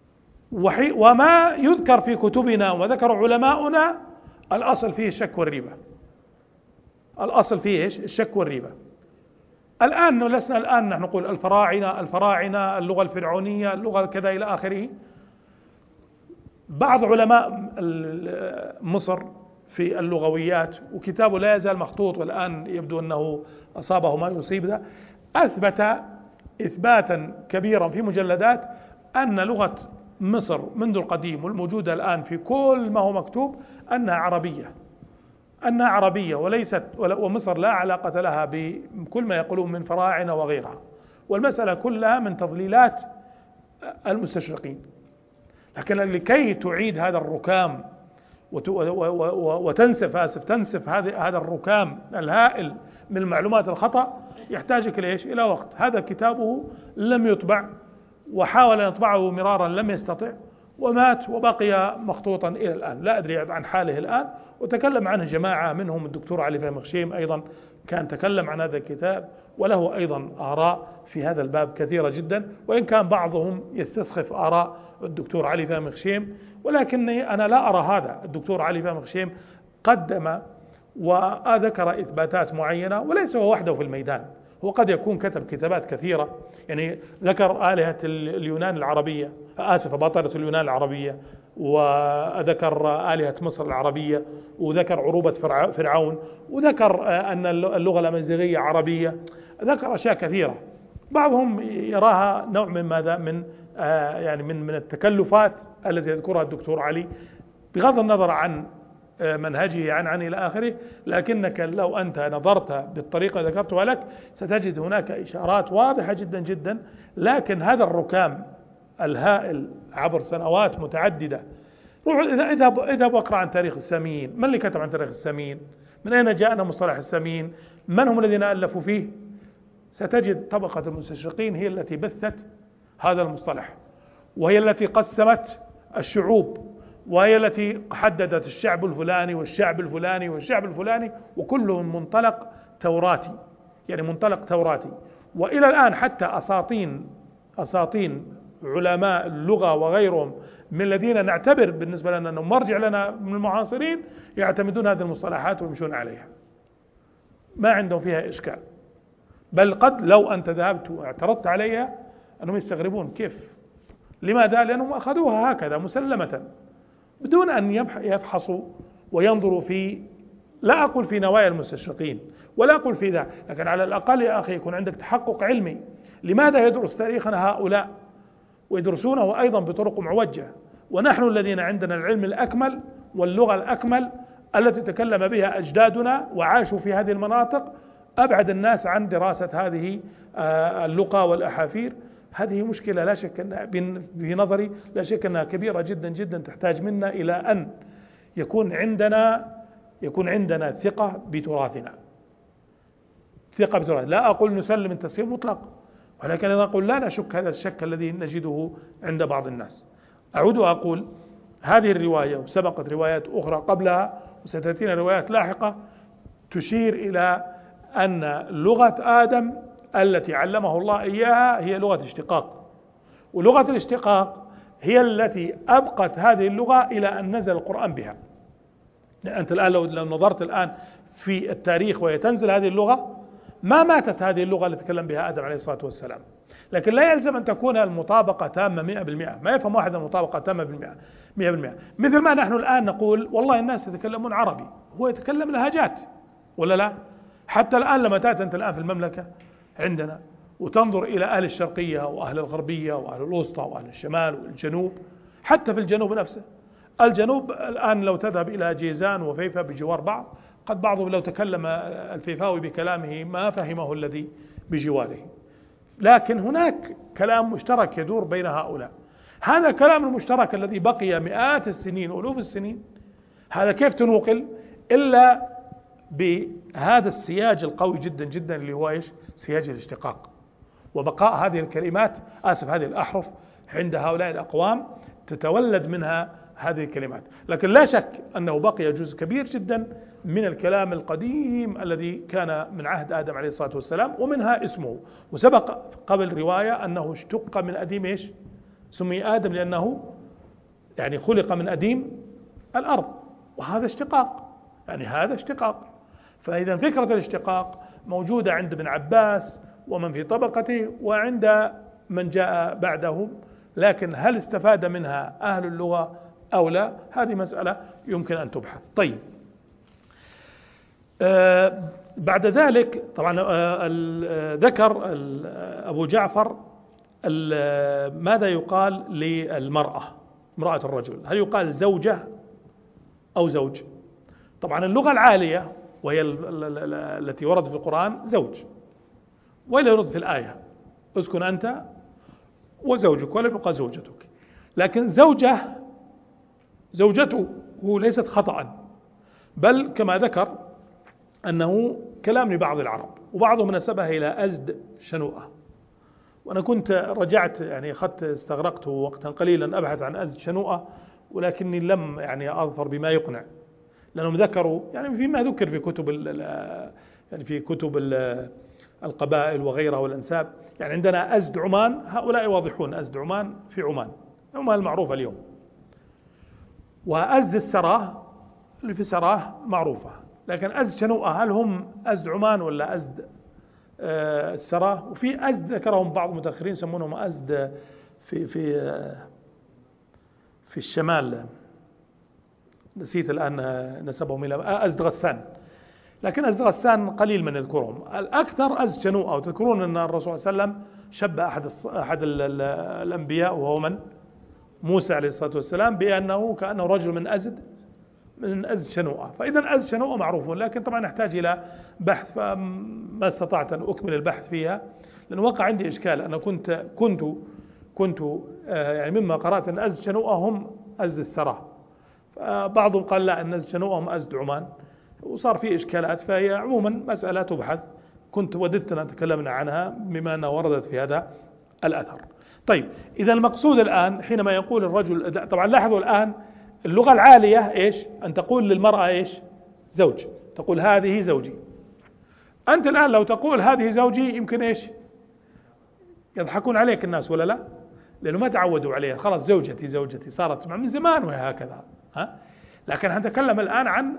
وما يذكر في كتبنا وذكر علماؤنا الأصل فيه الشك والريبة. الأصل فيه إيش؟ الشك والريبة. الآن لسنا الآن نحن نقول الفراعنة اللغة الفرعونية اللغة كذا إلى آخره. بعض علماء مصر في اللغويات وكتابه لا يزال مخطوط والآن يبدو أنه أصابه ما يصيب ده، أثبت إثباتا كبيرا في مجلدات أن لغة مصر منذ القديم والموجودة الآن في كل ما هو مكتوب أنها عربية وليست، ومصر لا علاقة لها بكل ما يقولون من فراعنة وغيرها، والمسألة كلها من تضليلات المستشرقين. لكن لكي تعيد هذا الركام تنسف هذا الركام الهائل من المعلومات الخطأ يحتاجك ليش؟ إلى وقت. هذا كتابه لم يطبع، وحاول أن يطبعه مرارا لم يستطع، ومات وبقي مخطوطا إلى الآن. لا أدري عن حاله الآن، وتكلم عنه جماعة منهم الدكتور علي فهمي خشيم أيضا كان تكلم عن هذا الكتاب، وله أيضا آراء في هذا الباب كثيرة جدا، وإن كان بعضهم يستسخف آراء الدكتور علي فهمي خشيم، ولكني أنا لا أرى هذا. الدكتور علي فهمي خشيم قدم وذكر إثباتات معينة، وليس هو وحده في الميدان، هو قد يكون كتب كتابات كثيرة، يعني ذكر آلهة اليونان العربية، بطلة اليونان العربية، وذكر آلهة مصر العربية، وذكر عروبة فرعون، وذكر أن اللغة الأمازيغية عربية، ذكر أشياء كثيرة. بعضهم يراها نوع من ماذا من التكلفات التي يذكرها الدكتور علي بغض النظر عن منهجه عن إلى آخره، لكنك لو أنت نظرت بالطريقة ذكرتها لك ستجد هناك إشارات واضحة جدا جدا. لكن هذا الركام الهائل عبر سنوات متعددة، روح اذهب واقرأ عن تاريخ الساميين. من اللي كتب عن تاريخ الساميين؟ من أين جاءنا مصطلح الساميين؟ من هم الذين ألفوا فيه؟ ستجد طبقة المستشرقين هي التي بثت هذا المصطلح، وهي التي قسمت الشعوب، وهي التي حددت الشعب الفلاني والشعب الفلاني والشعب الفلاني، وكله من منطلق توراتي، يعني منطلق توراتي. وإلى الآن حتى أساطين علماء اللغة وغيرهم من الذين نعتبر بالنسبة لنا أنهم مرجع لنا من المعاصرين يعتمدون هذه المصطلحات ويمشون عليها، ما عندهم فيها إشكال. بل قد لو أنت ذهبت واعترضت عليها أنهم يستغربون كيف. لماذا؟ لأنهم أخذوها هكذا مسلمة بدون أن يفحصوا وينظروا في، لا أقول في نوايا المستشرقين ولا أقول في ذا، لكن على الأقل يا أخي يكون عندك تحقق علمي. لماذا يدرس تاريخنا هؤلاء ويدرسونه أيضا بطرق معوجة، ونحن الذين عندنا العلم الأكمل واللغة الأكمل التي تكلم بها أجدادنا وعاشوا في هذه المناطق، أبعد الناس عن دراسة هذه اللغة والأحافير. هذه مشكلة لا شك أنها في نظري لا شك أنها كبيرة جدا جدا، تحتاج منا إلى أن يكون عندنا ثقة بتراثنا، لا أقول نسلم التسليم مطلق، ولكن أنا أقول لا نشك هذا الشك الذي نجده عند بعض الناس. أعود وأقول هذه الرواية وسبقت روايات أخرى قبلها وستأتينا روايات لاحقة تشير إلى أن لغة آدم التي علمه الله إياها هي لغة اشتقاق، ولغة الاشتقاق هي التي أبقت هذه اللغة إلى أن نزل القرآن بها. أنت الآن لو نظرت الآن في التاريخ وهي تنزل هذه اللغة، ما ماتت هذه اللغة التي تكلم بها آدم عليه الصلاة والسلام. لكن لا يلزم أن تكون المطابقة تامة 100%، ما يفهم واحد المطابقة تامة 100%. مثل ما نحن الآن نقول والله الناس يتكلمون عربي، هو يتكلم لهجات ولا لا؟ حتى الآن لما تأتي أنت الآن في المملكة عندنا وتنظر إلى أهل الشرقية وأهل الغربية وأهل الوسطى وأهل الشمال والجنوب، حتى في الجنوب نفسه، الجنوب الآن لو تذهب إلى جيزان وفيفا بجوار بعض، قد بعضهم لو تكلم الفيفاوي بكلامه ما فهمه الذي بجواره. لكن هناك كلام مشترك يدور بين هؤلاء. هذا الكلام المشترك الذي بقي مئات السنين ألوف السنين، هذا كيف تنوقل إلا بهذا السياج القوي جدا جدا اللي هو إيش؟ سياج الاشتقاق، وبقاء هذه الكلمات هذه الأحرف عند هؤلاء الأقوام تتولد منها هذه الكلمات. لكن لا شك أنه بقي جزء كبير جدا من الكلام القديم الذي كان من عهد آدم عليه الصلاة والسلام، ومنها اسمه. وسبق قبل رواية أنه اشتق من أديم إيش؟ سمي آدم لأنه يعني خلق من أديم الأرض، وهذا اشتقاق، يعني هذا اشتقاق. فإذا فكرة الاشتقاق موجودة عند ابن عباس ومن في طبقته وعند من جاء بعدهم، لكن هل استفاد منها أهل اللغة أو لا، هذه مسألة يمكن أن تبحث. طيب، بعد ذلك طبعا ذكر أبو جعفر ماذا يقال للمرأة، امرأة الرجل، هل يقال زوجة أو زوج؟ طبعا اللغة العالية وهي التي وردت في القرآن زوج، ولا يرد في الآية اسكن أنت وزوجك، ولا يبقى زوجتك. لكن زوجته ليست خطأ، بل كما ذكر أنه كلام لبعض العرب، وبعضهم نسبها إلى أزد شنوءة. وأنا كنت رجعت يعني استغرقت وقتا قليلا أبحث عن أزد شنوءة، ولكني لم يعني أظفر بما يقنع، لأنهم ذكروا يعني فيما ذكر في كتب يعني في كتب القبائل وغيرها والأنساب. يعني عندنا أزد عمان، هؤلاء واضحون، أزد عمان في عمان المعروفة اليوم، وأزد السراه اللي في سراه معروفة. لكن أزد شنوءة هل هم أزد عمان ولا أزد السراه؟ وفي أزد ذكرهم بعض المتأخرين يسمونهم أزد في الشمال، نسيت الآن نسبهم إلى أزد غسان، لكن أزد غسان قليل من يذكرهم. الأكثر أزد شنوءة. وتذكرون أن الرسول صلى الله عليه وسلم شبه أحد الأنبياء وهو من؟ موسى عليه الصلاة والسلام، بأنه كأنه رجل من أزد شنوءة. فإذا أزد شنوءة معروفون، لكن طبعا نحتاج إلى بحث، فما استطعت أن أكمل البحث فيها، لأن وقع عندي إشكال. أنا كنت يعني مما قرأت أن أزد شنوءة هم أزد السراه، بعضهم قال لا، أن أزد شنوءة هم أزد عمان، وصار في إشكالات. فهي عموما مسألة تبحث، كنت وددت أن تكلمنا عنها بما أنها وردت في هذا الأثر. طيب، إذا المقصود الآن حينما يقول الرجل، طبعا لاحظوا الآن اللغة العالية إيش؟ أن تقول للمرأة إيش؟ زوج، تقول هذه زوجي. أنت الآن لو تقول هذه زوجي يمكن إيش؟ يضحكون عليك الناس ولا لا؟ لأنه ما تعودوا عليها، خلاص زوجتي صارت من زمان وهي هكذا. لكن نتكلم الآن عن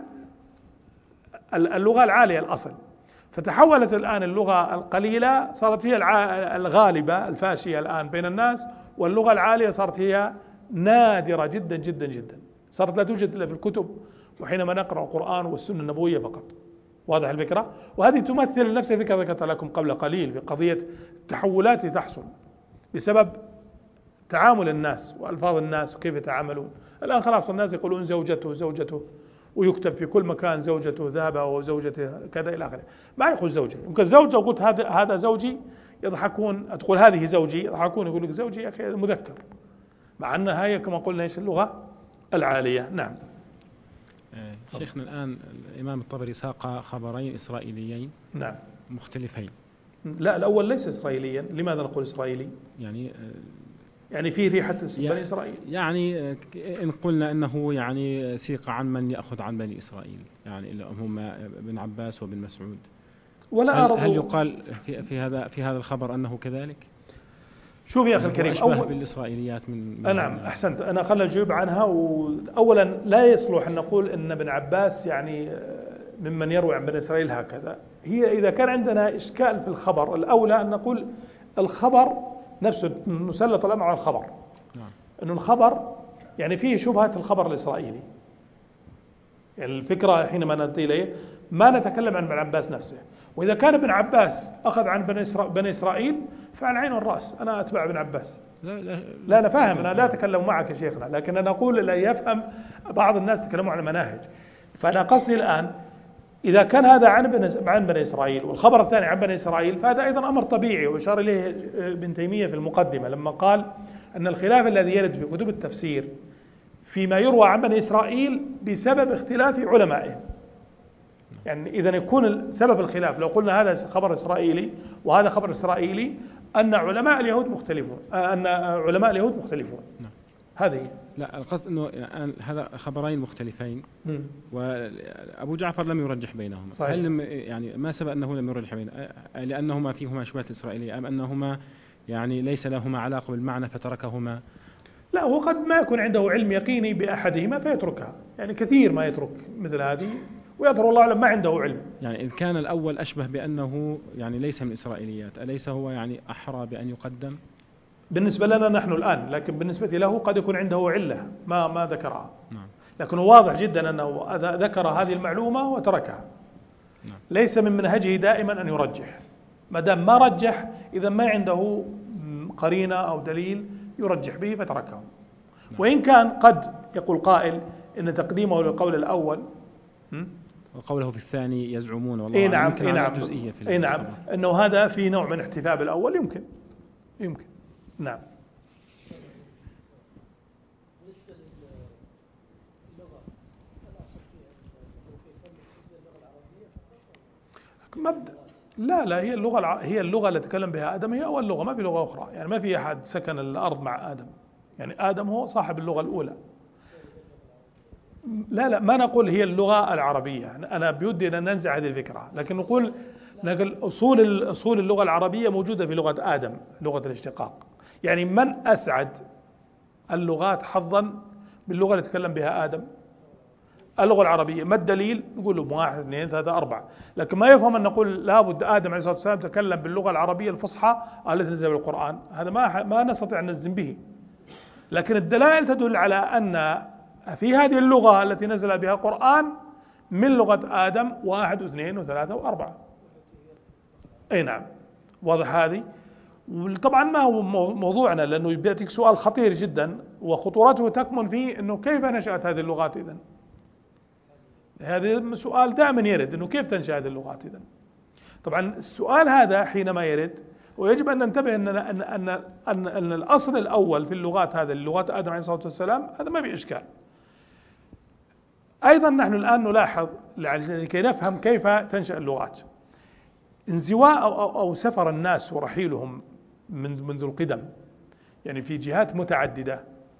اللغة العالية الأصل، فتحولت الآن اللغة القليلة صارت هي الغالبة الفاشية الآن بين الناس، واللغة العالية صارت هي نادرة جدا جدا جدا، صارت لا توجد إلا في الكتب وحينما نقرأ القرآن والسنة النبوية فقط. واضح الفكرة؟ وهذه تمثل نفس الفكرة ذكرت لكم قبل قليل في قضية التحولات تحصل بسبب تعامل الناس وألفاظ الناس وكيف يتعاملون. الآن خلاص الناس يقولون زوجته، ويكتب في كل مكان زوجته ذهب وزوجته كذا إلى آخره، ما يقول زوجي. يمكن زوجة قلت هذا زوجي يضحكون، تقول هذه زوجي يضحكون، يقول لك زوجي يا أخي المذكر، مع أنها هي كما قلنا إيش اللغة العالية. نعم. شيخنا الآن الإمام الطبري ساق خبرين إسرائيليين نعم مختلفين. لا، الأول ليس إسرائيليا. لماذا نقول إسرائيلي؟ يعني في ريحة بني إسرائيل. يعني إن قلنا أنه يعني سيق عن من يأخذ عن بني إسرائيل، يعني اللي هم ابن عباس وابن مسعود، هل يقال في هذا الخبر أنه كذلك؟ شوف يا أخي الكريم، أشبه بالإسرائيليات من نعم أحسنت. أنا خلنا نجيب عنها. أولا لا يصلح أن نقول أن ابن عباس يعني ممن يروي عن بني إسرائيل هكذا. هي إذا كان عندنا إشكال في الخبر، الأولى أن نقول الخبر نفسه نسلط الأمر على الخبر، أنه الخبر يعني فيه شبهة الخبر الإسرائيلي. يعني الفكرة حينما نأتي إليه ما نتكلم عن ابن عباس نفسه. وإذا كان ابن عباس أخذ عن بني إسرائيل فعلى العين والرأس، أنا أتبع ابن عباس. لا أنا فاهم، أنا لا أتكلم معك يا شيخنا، لكن أنا أقول لا يفهم بعض الناس تكلموا عن المناهج. فأنا قصدي الآن إذا كان هذا عن بني إسرائيل والخبر الثاني عن بني إسرائيل، فهذا أيضا أمر طبيعي، وإشار إليه ابن تيمية في المقدمة لما قال أن الخلاف الذي يرد في كتب التفسير فيما يروى عن بني إسرائيل بسبب اختلاف علمائهم. يعني إذا يكون سبب الخلاف لو قلنا هذا خبر إسرائيلي وهذا خبر إسرائيلي، أن علماء اليهود مختلفون. هذه لا، القصد أنه هذا خبرين مختلفين، وأبو جعفر لم يرجح بينهما. صحيح. هل يعني ما سبب أنه لم يرجح بينهما؟ لأنهما فيهما شبهة إسرائيلية، أم أنهما يعني ليس لهما علاقة بالمعنى فتركهما؟ لا، هو قد ما يكون عنده علم يقيني بأحدهما فيتركها، يعني كثير ما يترك مثل هذه، ويظهر الله أعلم ما عنده علم. يعني إذ كان الأول أشبه بأنه يعني ليس من إسرائيليات، أليس هو يعني أحرى بأن يقدم؟ بالنسبة لنا نحن الآن، لكن بالنسبة له قد يكون عنده علة ما ذكرها. نعم. لكن واضح جدا أنه ذكر هذه المعلومة وتركها. نعم. ليس من منهجه دائما أن يرجح، ما دام ما رجح إذا ما عنده قرينة أو دليل يرجح به فتركه. نعم. وإن كان قد يقول قائل إن تقديمه للقول الأول وقوله في الثاني يزعمون، والله يمكن على جزئية في نعم، أنه هذا في نوع من احتفاء بالأول، يمكن. نعم. لا، هي اللغة التي تكلم بها آدم هي أول لغة، ما في لغة أخرى، يعني ما في أحد سكن الأرض مع آدم، يعني آدم هو صاحب اللغة الأولى. لا، ما نقول هي اللغة العربية، أنا بودي أن ننزع هذه الفكرة، لكن نقول أصول اللغة العربية موجودة في لغة آدم، لغة الاشتقاق. يعني من أسعد اللغات حظا باللغة اللي تكلم بها آدم؟ اللغة العربية. ما الدليل؟ نقول له 1 2 3 4، لكن ما يفهم أن نقول لابد آدم عليه الصلاة والسلام تكلم باللغة العربية الفصحى التي نزل بالقرآن، هذا ما نستطيع أن نجزم به. لكن الدلائل تدل على أن في هذه اللغة التي نزل بها القرآن من لغة آدم 1 و2 و3 و4. أي نعم، واضح هذه. طبعا ما هو موضوعنا، لأنه يأتيك سؤال خطير جدا وخطورته تكمن في أنه كيف نشأت هذه اللغات إذن. هذا سؤال دائما يرد، أنه كيف تنشأ هذه اللغات إذن. طبعا السؤال هذا حينما يرد ويجب أن ننتبه أن الأصل الأول في اللغات، هذا اللغات آدم عليه الصلاة والسلام، هذا ما في إشكال. أيضا نحن الآن نلاحظ لكي نفهم كيف تنشأ اللغات، انزواء أو سفر الناس ورحيلهم منذ القدم، يعني في جهات متعددة،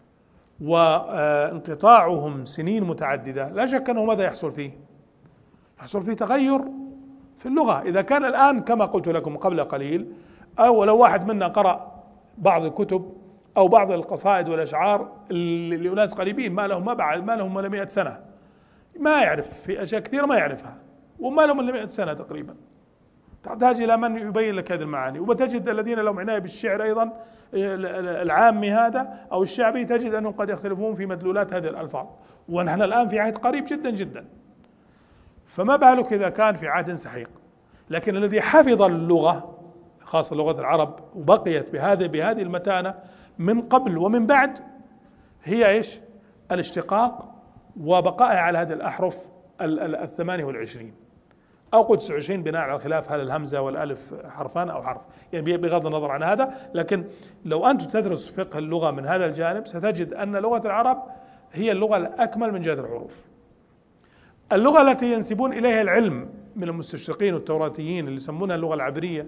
وانقطاعهم سنين متعددة، لا شك أنه ماذا يحصل فيه؟ يحصل فيه تغير في اللغة. إذا كان الآن كما قلت لكم قبل قليل، أو لو واحد منا قرأ بعض الكتب أو بعض القصائد والأشعار لأناس قريبين ما لهم ولا 100 سنة، ما يعرف في أشياء كثيرة ما يعرفها، وما لهم إلا 100 سنة تقريبا، تحتاج إلى من يبين لك هذه المعاني. وبتجد الذين لهم عناية بالشعر أيضا العامي هذا أو الشعبي، تجد أنهم قد يختلفون في مدلولات هذه الألفاظ، ونحن الآن في عهد قريب جدا جدا، فما بالك إذا كان في عهد سحيق. لكن الذي حفظ اللغة، خاصة لغة العرب، وبقيت بهذه المتانة من قبل ومن بعد، هي إيش؟ الاشتقاق، وبقائها على هذه الأحرف 28 أو قد 29 بناء على خلاف هل الهمزة والألف حرفان أو حرف، يعني بغض النظر عن هذا. لكن لو أنت تدرس فقه اللغة من هذا الجانب ستجد أن لغة العرب هي اللغة الأكمل من جهة الحروف. اللغة التي ينسبون إليها العلم من المستشرقين والتوراتيين اللي يسمونها اللغة العبرية،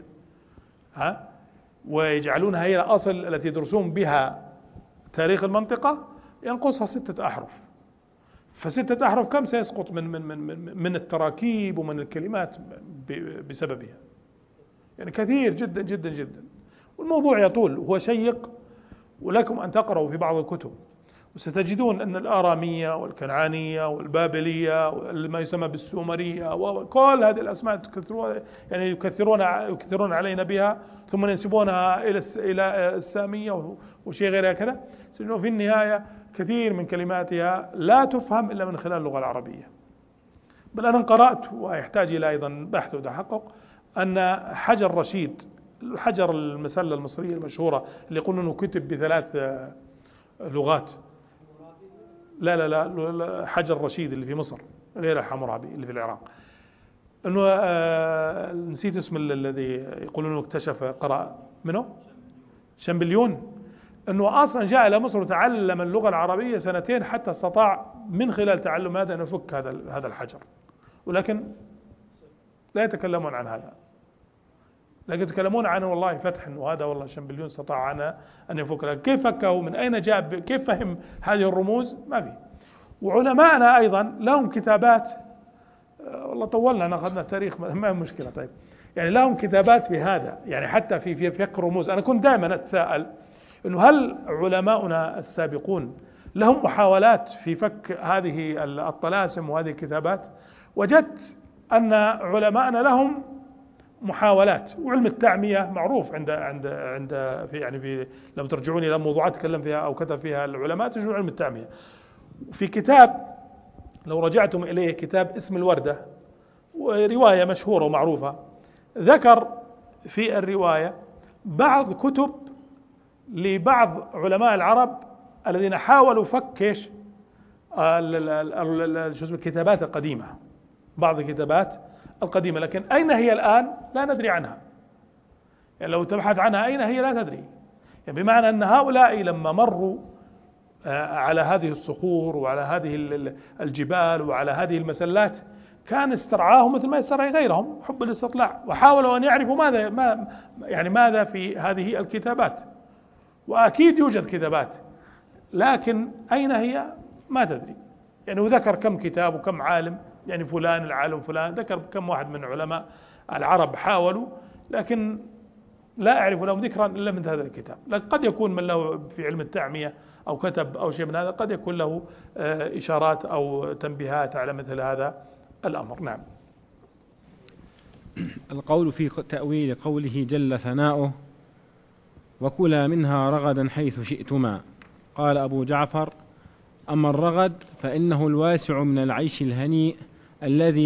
ويجعلونها هي الأصل التي يدرسون بها تاريخ المنطقة، ينقصها 6 أحرف. ف6 أحرف كم سيسقط من التراكيب ومن الكلمات بسببها؟ يعني كثير جدا جدا جدا. والموضوع يطول، هو شيق، ولكم أن تقرأوا في بعض الكتب، وستجدون أن الآرامية والكنعانية والبابلية وما يسمى بالسومرية وكل هذه الأسماء يعني يكثرون علينا بها، ثم ينسبونها إلى السامية وشيء غير كذا. في النهاية كثير من كلماتها لا تفهم إلا من خلال اللغة العربية. بل أنا قرأت، ويحتاج إلى أيضا بحث وتحقق، أن حجر رشيد، الحجر المسلة المصرية المشهورة اللي يقولون أنه كتب ب3 لغات، لا حجر رشيد اللي في مصر غير حمورابي اللي في العراق، أنه نسيت اسم الذي يقولون أنه اكتشف قرأ منه شامبليون، أنه أصلا جاء إلى مصر وتعلم اللغة العربية 2 حتى استطاع من خلال تعلم هذا أن يفك هذا الحجر. ولكن لا يتكلمون عن هذا، لكن يتكلمون عنه والله فتح، وهذا والله شامبليون استطاع أن يفك. لكن كيف فكه؟ من أين جاء؟ كيف فهم هذه الرموز؟ ما في. وعلماءنا أيضا لهم كتابات، والله طولنا أخذنا التاريخ ما مشكلة. طيب يعني لهم كتابات في هذا، يعني حتى في فقه الرموز. أنا كنت دائما أتساءل أنه هل علماؤنا السابقون لهم محاولات في فك هذه الطلاسم وهذه الكتابات؟ وجدت أن علماءنا لهم محاولات، وعلم التعمية معروف عند في لو ترجعون إلى موضوعات تكلم فيها أو كتب فيها العلماء تجدون علم التعمية. في كتاب لو رجعتم إليه، كتاب اسم الوردة، ورواية مشهورة ومعروفة، ذكر في الرواية بعض كتب لبعض علماء العرب الذين حاولوا فك الكتابات القديمة، بعض الكتابات القديمة، لكن أين هي الآن لا ندري عنها. يعني لو تبحث عنها أين هي لا تدري، يعني بمعنى أن هؤلاء لما مروا على هذه الصخور وعلى هذه الجبال وعلى هذه المسلات كان استرعاهم مثل ما يسترعي غيرهم حب الاستطلاع، وحاولوا أن يعرفوا ماذا في هذه الكتابات. وأكيد يوجد كتابات، لكن أين هي ما تدري. يعني وذكر كم كتاب وكم عالم، يعني فلان العالم فلان ذكر كم واحد من علماء العرب حاولوا، لكن لا أعرف لهم ذكرا إلا من هذا الكتاب. لكن قد يكون من له في علم التعمية أو كتب أو شيء من هذا، قد يكون له إشارات أو تنبيهات على مثل هذا الأمر. نعم. القول في تأويل قوله جل ثناؤه وكلا منها رغدا حيث شئتما. قال أبو جعفر: أما الرغد فإنه الواسع من العيش الهنيء الذي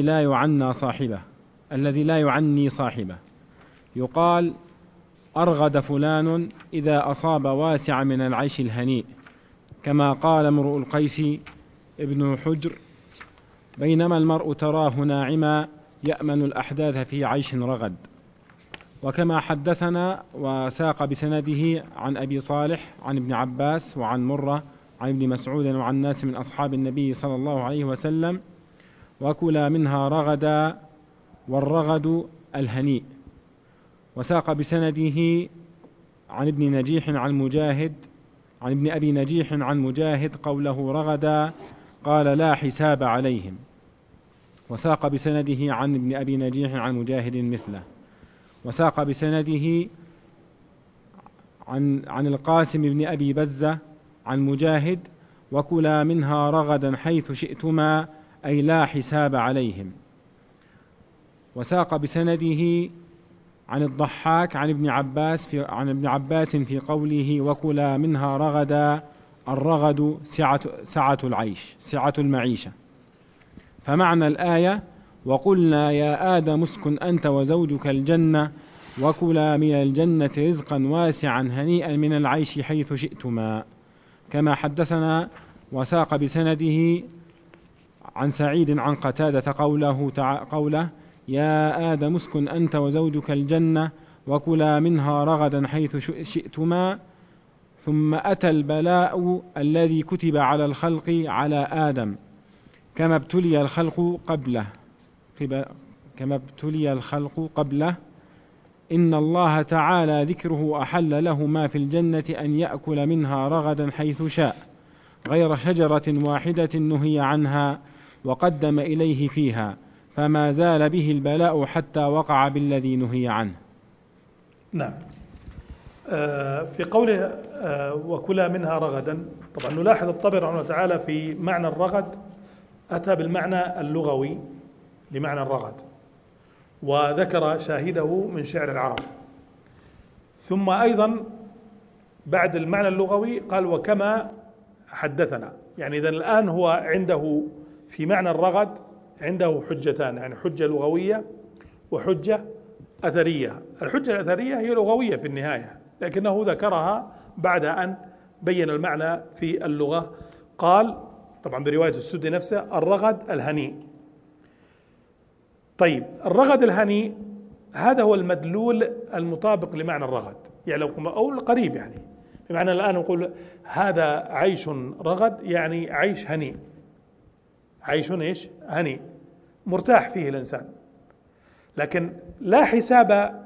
لا يعني صاحبه. يقال أرغد فلان إذا أصاب واسع من العيش الهنيء، كما قال امرؤ القيس ابن حجر: بينما المرء تراه ناعما يأمن الأحداث في عيش رغد. وكما حدثنا وساق بسنده عن أبي صالح عن ابن عباس وعن مرة عن ابن مسعود وعن ناس من أصحاب النبي صلى الله عليه وسلم: وكلا منها رغدا والرغد الهنيء. وساق بسنده عن ابن نجيح عن مجاهد عن ابن أبي نجيح عن مجاهد قوله رغدا قال لا حساب عليهم. وساق بسنده عن ابن أبي نجيح عن مجاهد مثله. وساق بسنده عن القاسم بن أبي بزة عن مجاهد: وكلا منها رغدا حيث شئتما أي لا حساب عليهم. وساق بسنده عن الضحاك عن ابن عباس في قوله وكلا منها رغدا: الرغد سعة العيش، سعة المعيشة. فمعنى الآية: وقلنا يا آدم اسكن أنت وزوجك الجنة وكلا من الجنة رزقا واسعا هنيئا من العيش حيث شئتما. كما حدثنا وساق بسنده عن سعيد عن قتادة قوله يا آدم اسكن أنت وزوجك الجنة وكلا منها رغدا حيث شئتما. ثم أتى البلاء الذي كتب على الخلق على آدم كما ابتلي الخلق قبله. إن الله تعالى ذكره أحل له ما في الجنة أن يأكل منها رغدا حيث شاء غير شجرة واحدة نهي عنها وقدم إليه فيها، فما زال به البلاء حتى وقع بالذي نهي عنه. نعم. في قوله وكلا منها رغدا، طبعا نلاحظ الطبري رحمه الله تعالى في معنى الرغد أتى بالمعنى اللغوي لمعنى الرغد، وذكر شاهده من شعر العرب. ثم أيضا بعد المعنى اللغوي قال وكما حدثنا، يعني إذن الآن هو عنده في معنى الرغد عنده حجتان، يعني حجة لغوية وحجة أثرية. الحجة الأثرية هي لغوية في النهاية، لكنه ذكرها بعد أن بين المعنى في اللغة. قال طبعا برواية السدي نفسه الرغد الهنيء. طيب الرغد الهنيء هذا هو المدلول المطابق لمعنى الرغد، يعني لو أو القريب، يعني بمعنى الآن نقول هذا عيش رغد يعني عيش هنيء، عيش إيش؟ هنيء مرتاح فيه الإنسان. لكن لا حساب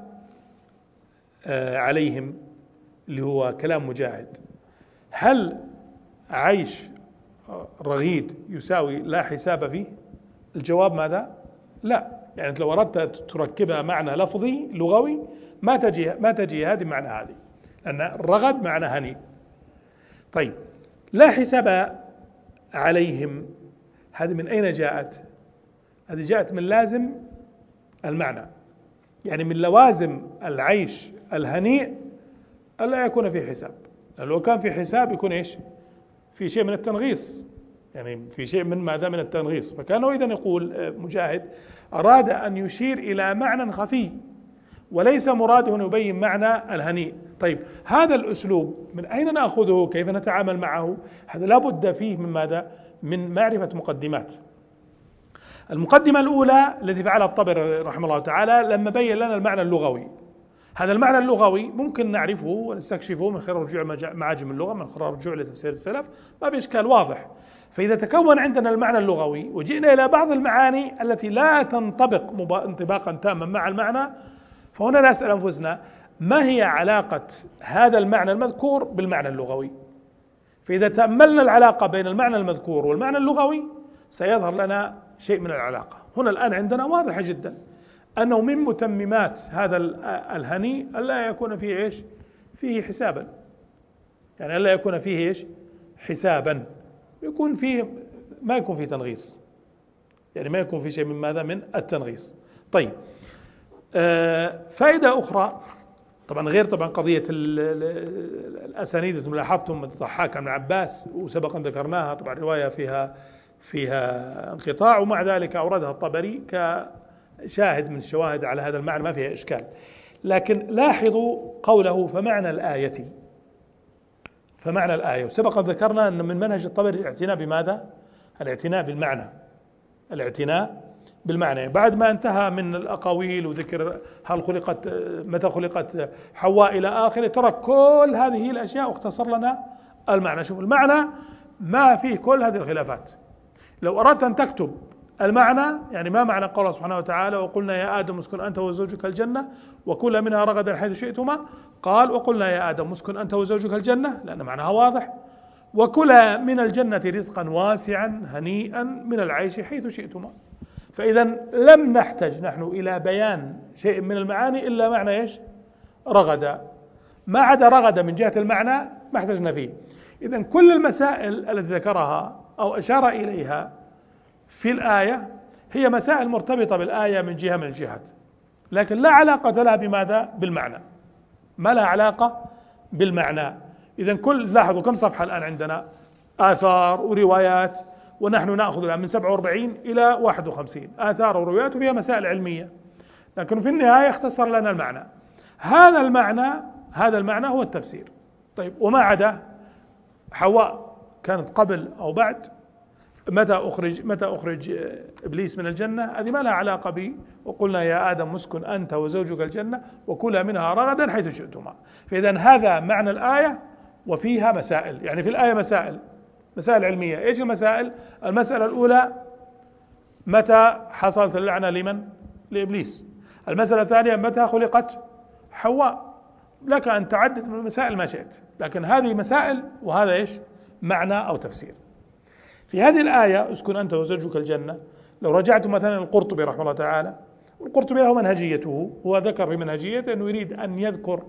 عليهم اللي هو كلام مجاهد، هل عيش رغيد يساوي لا حساب فيه؟ الجواب ماذا؟ لا. يعني لو أردت تركبها معنى لفظي لغوي ما تجي هذه معنى هذه، أن الرغد معنى هنيء. طيب لا حساب عليهم، هذه من أين جاءت؟ هذه جاءت من لازم المعنى، يعني من لوازم العيش الهنيء ألا يكون في حساب. لو كان في حساب يكون إيش؟ في شيء من التنغيص، يعني في شيء من ماذا؟ من التنغيص. فكانوا إذن يقول مجاهد أراد أن يشير إلى معنى خفي وليس مراده أن يبين معنى الهنيء. طيب هذا الأسلوب من أين نأخذه؟ كيف نتعامل معه؟ هذا لابد فيه من ماذا؟ من معرفة مقدمات. المقدمة الأولى التي فعلها الطبري رحمه الله تعالى لما بين لنا المعنى اللغوي. هذا المعنى اللغوي ممكن نعرفه ونستكشفه من خلال رجوع معاجم اللغة، من خلال رجوع لتفسير السلف، ما في إشكال واضح. فإذا تكون عندنا المعنى اللغوي وجئنا إلى بعض المعاني التي لا تنطبق انطباقا تاما مع المعنى، فهنا نسأل أنفسنا ما هي علاقة هذا المعنى المذكور بالمعنى اللغوي؟ فإذا تأملنا العلاقة بين المعنى المذكور والمعنى اللغوي سيظهر لنا شيء من العلاقة. هنا الآن عندنا واضحة جدا أنه من متممات هذا الهني ألا يكون فيه إيش؟ فيه حسابا، يعني ألا يكون فيه إيش؟ حسابا، يكون فيه ما يكون فيه تنغيص، يعني ما يكون فيه شيء من ماذا؟ من التنغيص. طيب فائدة أخرى طبعا غير طبعا قضية الأسانيد، أنتم لاحظتم الضحاك عن عباس وسبقا ذكرناها، طبعا رواية فيها انقطاع، ومع ذلك أوردها الطبري كشاهد من الشواهد على هذا المعنى، ما فيها إشكال. لكن لاحظوا قوله فمعنى الآية، وسبقا ذكرنا أن من منهج الطبري الاعتناء بماذا؟ الاعتناء بالمعنى. بعد ما انتهى من الأقاويل وذكر متى خلقت حواء إلى آخره، ترك كل هذه الأشياء واختصر لنا المعنى. شوف المعنى ما فيه كل هذه الخلافات. لو أردت أن تكتب المعنى، يعني ما معنى قوله سبحانه وتعالى وقلنا يا آدم اسكن أنت وزوجك الجنة وكلا منها رغدا حيث شئتما، قال وقلنا يا آدم اسكن أنت وزوجك الجنة لأن معناها واضح، وكلا من الجنة رزقا واسعا هنيئا من العيش حيث شئتما. فإذا لم نحتج نحن إلى بيان شيء من المعاني إلا معنى إيش؟ رغدا. ما عدا رغدا من جهة المعنى ما احتجنا فيه. إذا كل المسائل التي ذكرها أو أشار إليها في الآية هي مسائل مرتبطة بالآية من جهة من الجهات، لكن لا علاقة لها بماذا؟ بالمعنى، ما لها علاقة بالمعنى. إذا لاحظوا كم صفحة الآن عندنا؟ آثار وروايات، ونحن نأخذ الآن من 47 إلى 51 آثار وروايات وفيها مسائل علمية، لكن في النهاية اختصر لنا المعنى. هذا المعنى هو التفسير. طيب وما عدا حواء كانت قبل أو بعد؟ متى أخرج إبليس من الجنة؟ هذه ما لها علاقة بي وقلنا يا آدم اسكن أنت وزوجك الجنة وكلا منها رغدا حيث شئتما. فإذا هذا معنى الآية وفيها مسائل، يعني في الآية مسائل علمية. إيش المسائل؟ المسألة الأولى متى حصلت اللعنة لمن؟ لإبليس. المسألة الثانية متى خلقت حواء. لك أن تعدد من المسائل ما شئت، لكن هذه مسائل وهذا إيش؟ معنى أو تفسير. في هذه الآية اسكن أنت وزوجك الجنة، لو رجعت مثلا القرطبي رحمه الله تعالى، والقرطبي له منهجيته، هو ذكر في منهجيته أنه يريد أن يذكر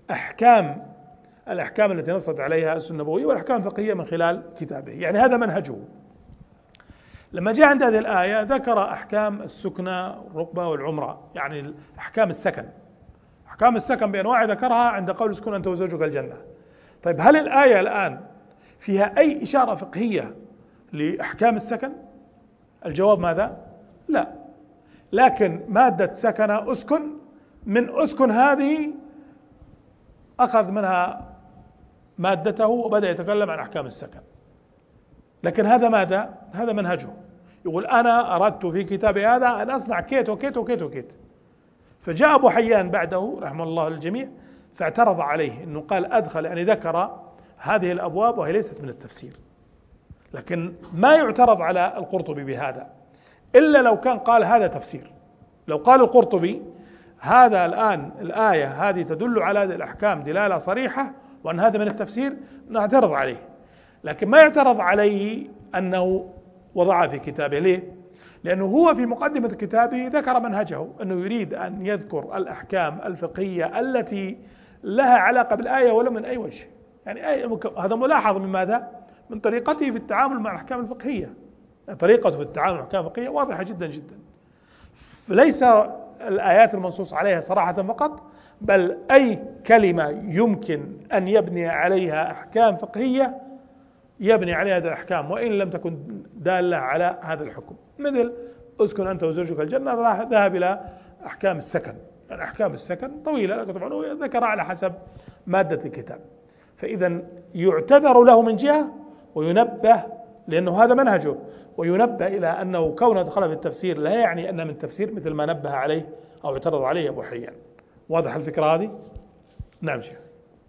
الأحكام التي نصت عليها السنة النبوية والأحكام الفقهية من خلال كتابه، يعني هذا منهجه. لما جاء عند هذه الآية ذكر أحكام السكنة والركبة والعمرة، يعني أحكام السكن بأنواع ذكرها عند قول اسكن أنت وزوجك الجنة. طيب هل الآية الآن فيها أي إشارة فقهية لأحكام السكن؟ الجواب ماذا؟ لا. لكن مادة سكن أسكن، من أسكن هذه أخذ منها مادته وبدأ يتكلم عن أحكام السكن. لكن هذا ماذا؟ هذا منهجه، يقول أنا أردت في كتابي هذا أن أصنع كيت وكيت وكيت وكيت. فجاء أبو حيان بعده رحمه الله الجميع فاعترض عليه، أنه قال أدخل، يعني ذكر هذه الأبواب وهي ليست من التفسير. لكن ما يعترض على القرطبي بهذا إلا لو كان قال هذا تفسير. لو قال القرطبي هذا الآن الآية هذه تدل على هذه الأحكام دلالة صريحة وأن هذا من التفسير، نعترض عليه. لكن ما يعترض عليه أنه وضعها في كتابه. ليه؟ لأنه هو في مقدمة كتابه ذكر منهجه، أنه يريد أن يذكر الأحكام الفقهية التي لها علاقة بالآية ولا من أي وجه. يعني هذا ملاحظ من ماذا؟ من طريقته في التعامل مع الأحكام الفقهية. طريقته في التعامل مع الأحكام الفقهية واضحة جدا جدا. ليس الآيات المنصوص عليها صراحة فقط، بل أي كلمة يمكن أن يبني عليها أحكام فقهية يبني عليها هذه الأحكام وإن لم تكن دالة على هذا الحكم. مثل اسكن أنت وزوجك الجنة، راح ذهب إلى أحكام السكن. يعني أحكام السكن طويلة لا كتب عنه، ذكر على حسب مادة الكتاب. فإذا يعتذر له من جهة وينبه، لأنه هذا منهجه، وينبه إلى أنه كونه دخل في التفسير لا يعني أنه من التفسير، مثل ما نبه عليه أو اعترض عليه أبو حيان. واضح الفكرة هذه؟ نعم شيخ.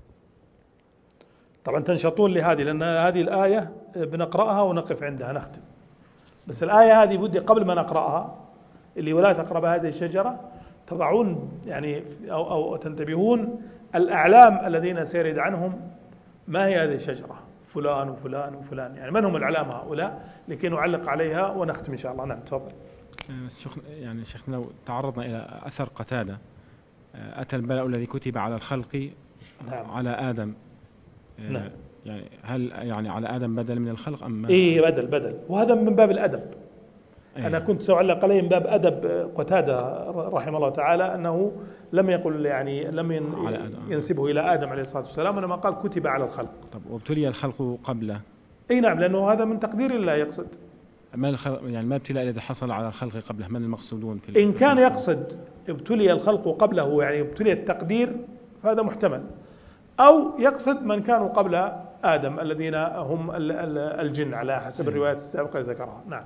طبعا تنشطون لهذه، لأن هذه الآية بنقرأها ونقف عندها نختم. بس الآية هذه بدي قبل ما نقرأها، اللي ولا تقرب هذه الشجرة، تضعون يعني أو تنتبهون الأعلام الذين سيرد عنهم ما هي هذه الشجرة، فلان وفلان وفلان، يعني من هم الأعلام هؤلاء، لكي نعلق عليها ونختم إن شاء الله. نعم تفضل. يعني شيخنا لو تعرضنا إلى أثر قتادة، أتى البلاء الذي كتب على الخلق نعم. على آدم. نعم. يعني هل يعني على آدم بدل من الخلق أم ما؟ إيه بدل، وهذا من باب الأدب. أنا كنت سأعلق عليه من باب أدب قتادة رحمه الله تعالى، أنه لم يقل يعني لم ينسبه إلى آدم عليه الصلاة والسلام، وإنما قال كتب على الخلق. طب وابتلي الخلق قبله؟ أي نعم، لأنه هذا من تقدير الله يقصد. ما يعني ما ابتلاء الذي حصل على الخلق قبله، من المقصودون في إن كان يقصد ابتلي الخلق قبله يعني ابتلي التقدير، فهذا محتمل، أو يقصد من كانوا قبل آدم الذين هم الجن على حسب الروايات السابقة ذكرها. نعم.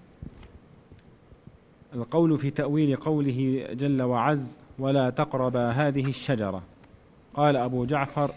القول في تأويل قوله جل وعز ولا تقربا هذه الشجرة. قال أبو جعفر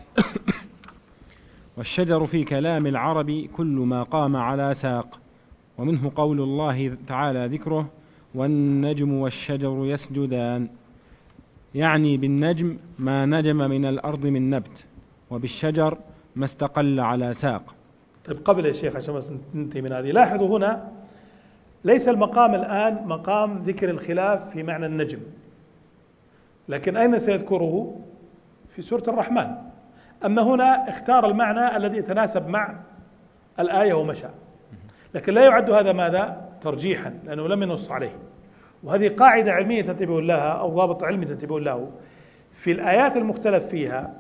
والشجر في كلام العرب كل ما قام على ساق، ومنه قول الله تعالى ذكره والنجم والشجر يسجدان، يعني بالنجم ما نجم من الأرض من نبت، وبالشجر ما استقل على ساق. طيب قبل يا شيخ عشان ننتهي من هذه، لاحظوا هنا ليس المقام الآن مقام ذكر الخلاف في معنى النجم، لكن أين سيذكره؟ في سورة الرحمن. أما هنا اختار المعنى الذي يتناسب مع الآية ومشى، لكن لا يعد هذا ماذا؟ ترجيحا، لأنه لم ينص عليه. وهذه قاعدة علمية تنتبه لها، أو ضابط علمي تنتبه له. في الآيات المختلف فيها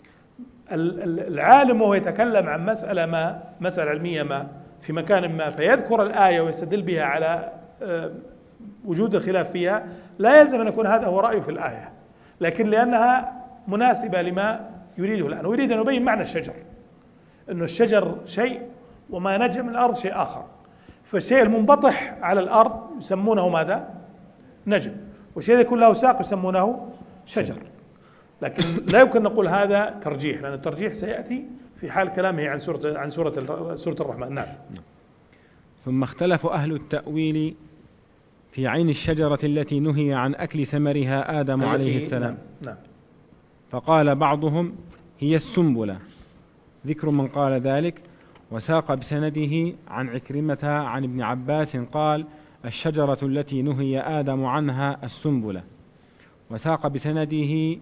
العالم وهو يتكلم عن مسألة علمية ما في مكان ما، فيذكر الآية ويستدل بها على وجود الخلاف فيها، لا يلزم أن يكون هذا هو رأيه في الآية، لكن لأنها مناسبة لما يريده الآن. ويريد أن يبين معنى الشجر، أنه الشجر شيء وما نجم من الأرض شيء آخر. فالشيء المنبطح على الأرض يسمونه ماذا؟ نجم، والشيء يكون له ساق يسمونه شجر. لكن لا يمكن نقول هذا ترجيح، لأن الترجيح سيأتي في حال كلامه عن سورة الرحمن. نعم. ثم اختلف أهل التأويل في عين الشجرة التي نهي عن أكل ثمرها آدم عليه السلام. نعم. فقال بعضهم هي السنبلة، ذكر من قال ذلك، وساق بسنده عن عكرمة عن ابن عباس قال الشجرة التي نهي آدم عنها السنبلة. وساق بسنده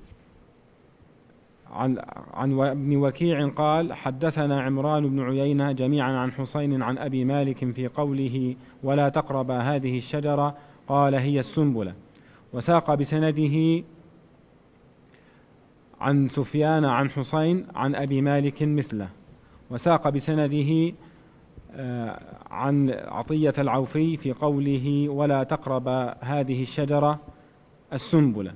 عن ابن وكيع قال حدثنا عمران بن عيينة جميعا عن حسين عن أبي مالك في قوله ولا تقرب هذه الشجرة قال هي السنبلة. وساق بسنده عن سفيان عن حسين عن أبي مالك مثله. وساق بسنده عن عطية العوفي في قوله ولا تقرب هذه الشجرة السنبلة.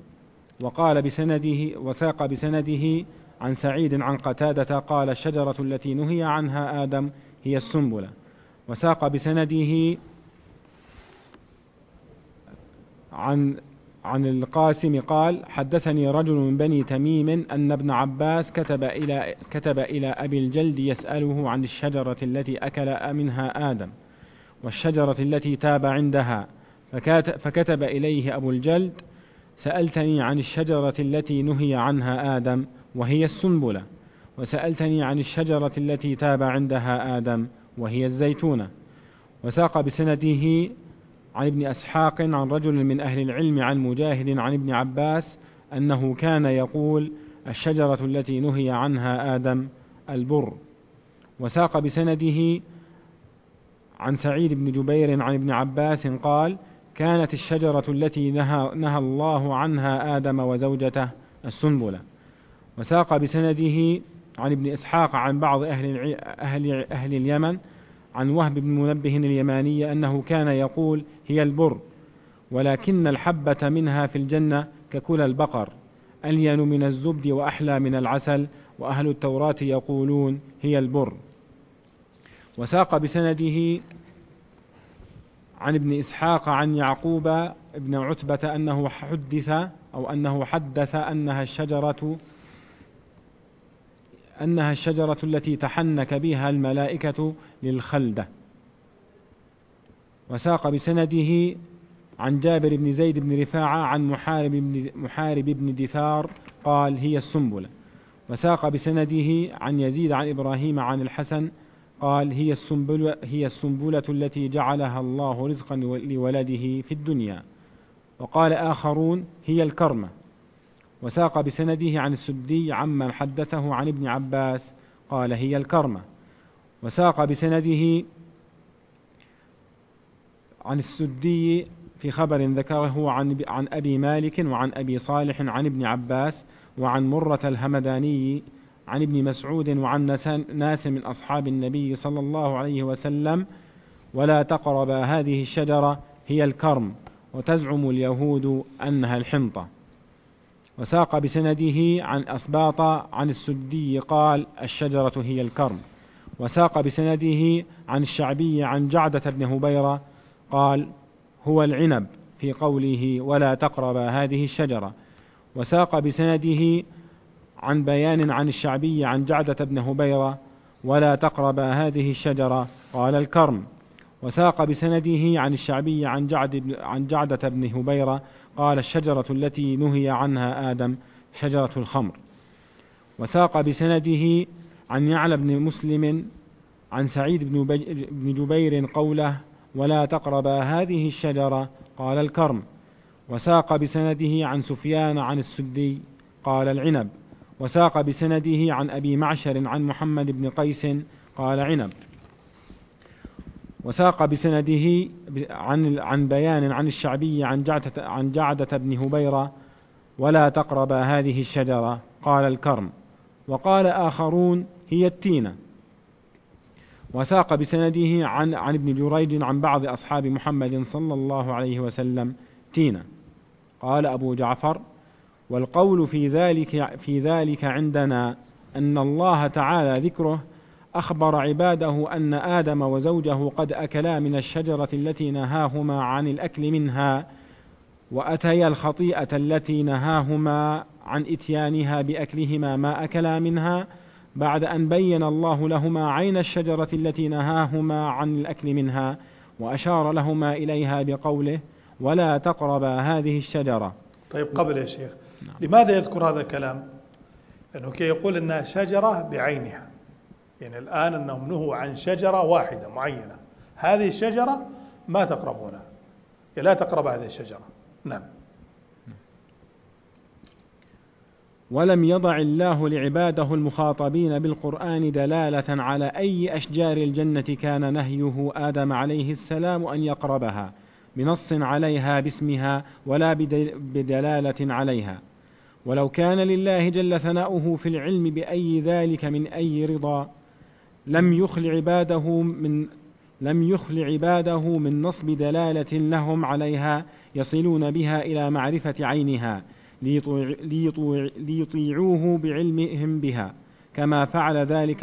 وساق بسنده عن سعيد عن قتادة قال الشجرة التي نهي عنها آدم هي السنبلة. وساق بسنده عن القاسم قال حدثني رجل من بني تميم أن ابن عباس كتب إلى أبي الجلد يسأله عن الشجرة التي أكل منها آدم والشجرة التي تاب عندها، فكتب إليه أبو الجلد سألتني عن الشجرة التي نهي عنها آدم وهي السنبلة، وسألتني عن الشجرة التي تاب عندها آدم وهي الزيتونة. وساق بسنده عن ابن أسحاق عن رجل من أهل العلم عن مجاهد عن ابن عباس أنه كان يقول الشجرة التي نهي عنها آدم البر. وساق بسنده عن سعيد بن جبير عن ابن عباس قال: كانت الشجرة التي نهى الله عنها آدم وزوجته السنبلة. وساق بسنده عن ابن إسحاق عن بعض أهل اليمن عن وهب بن منبه اليماني أنه كان يقول: هي البر، ولكن الحبة منها في الجنة ككل البقر، ألين من الزبد وأحلى من العسل، وأهل التوراة يقولون هي البر. وساق بسنده عن ابن إسحاق عن يعقوب بن عتبة أنه حدث أنها الشجرة التي تحنك بها الملائكة للخلدة. وساق بسنده عن جابر بن زيد بن رفاعة عن محارب بن دثار قال: هي السنبلة. وساق بسنده عن يزيد عن إبراهيم عن الحسن قال: هي السنبلة التي جعلها الله رزقا لولده في الدنيا. وقال آخرون: هي الكرمة. وساق بسنده عن السدي عمن حدثه عن ابن عباس قال: هي الكرمة. وساق بسنده عن السدي في خبر ذكره عن أبي مالك وعن أبي صالح عن ابن عباس وعن مرة الهمداني عن ابن مسعود وعن ناس من أصحاب النبي صلى الله عليه وسلم: ولا تقرب هذه الشجرة، هي الكرم، وتزعم اليهود أنها الحنطة. وساق بسنده عن أسباط عن السدي قال: الشجرة هي الكرم. وساق بسنده عن الشعبي عن جعدة بن هبيرة قال: هو العنب، في قوله ولا تقرب هذه الشجرة. وساق بسنده عن بيان عن الشعبي عن جعدة بن هبيرة: ولا تقرب هذه الشجرة، قال الكرم. وساق بسنده عن الشعبي عن جعدة بن هبيرة قال: الشجرة التي نهي عنها آدم شجرة الخمر. وساق بسنده عن يعلى بن مسلم عن سعيد بن جبير قوله: ولا تقرب هذه الشجرة، قال الكرم. وساق بسنده عن سفيان عن السدي قال: العنب. وساق بسنده عن أبي معشر عن محمد بن قيس قال: عنب. وساق بسنده عن بيان عن الشعبي عن جعدة بن هبيرة: ولا تقرب هذه الشجرة، قال الكرم. وقال آخرون: هي التينة. وساق بسنده عن ابن جريج عن بعض أصحاب محمد صلى الله عليه وسلم: تينة. قال أبو جعفر: والقول في ذلك عندنا أن الله تعالى ذكره أخبر عباده أن آدم وزوجه قد أكلا من الشجرة التي نهاهما عن الأكل منها، وأتيا الخطيئة التي نهاهما عن إتيانها بأكلهما ما أكلا منها، بعد أن بين الله لهما عين الشجرة التي نهاهما عن الأكل منها، وأشار لهما إليها بقوله: ولا تقربا هذه الشجرة. طيب، قبل يا شيخ، لماذا يذكر هذا الكلام؟ لأنه كي يقول أنها شجرة بعينها، يعني الآن أنهم نهوا عن شجرة واحدة معينة، هذه الشجرة ما تقربونها، لا تقرب هذه الشجرة. نعم. ولم يضع الله لعباده المخاطبين بالقرآن دلالة على أي أشجار الجنة كان نهيه آدم عليه السلام أن يقربها بنص عليها باسمها ولا بدلالة عليها. ولو كان لله جل ثناؤه في العلم بأي ذلك من أي رضا لم يخل عباده من نصب دلالة لهم عليها يصلون بها إلى معرفة عينها ليطيعوه بعلمهم بها، كما فعل ذلك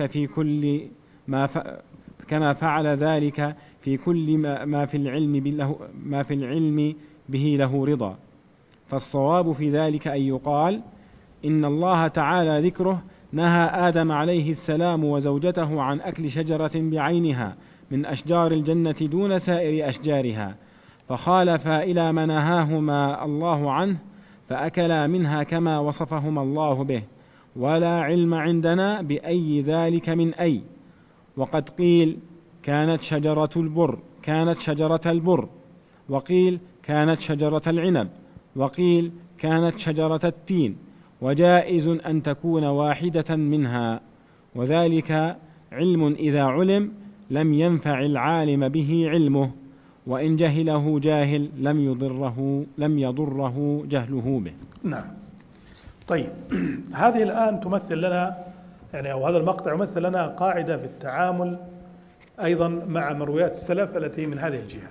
في كل ما في العلم به له رضا. فالصواب في ذلك أن يقال إن الله تعالى ذكره نهى آدم عليه السلام وزوجته عن أكل شجرة بعينها من أشجار الجنة دون سائر أشجارها، فخالفا إلى ما نهاهما الله عنه فأكلا منها كما وصفهما الله به، ولا علم عندنا بأي ذلك من أي. وقد قيل كانت شجرة البر، وقيل كانت شجرة العنب، وقيل كانت شجرة التين، وجائز أن تكون واحدة منها، وذلك علم إذا علم لم ينفع العالم به علمه، وإن جهله جاهل لم يضره جهله به. نعم. طيب، هذه الآن تمثل لنا أو هذا المقطع يمثل لنا قاعدة في التعامل أيضا مع مرويات السلف التي من هذه الجهة.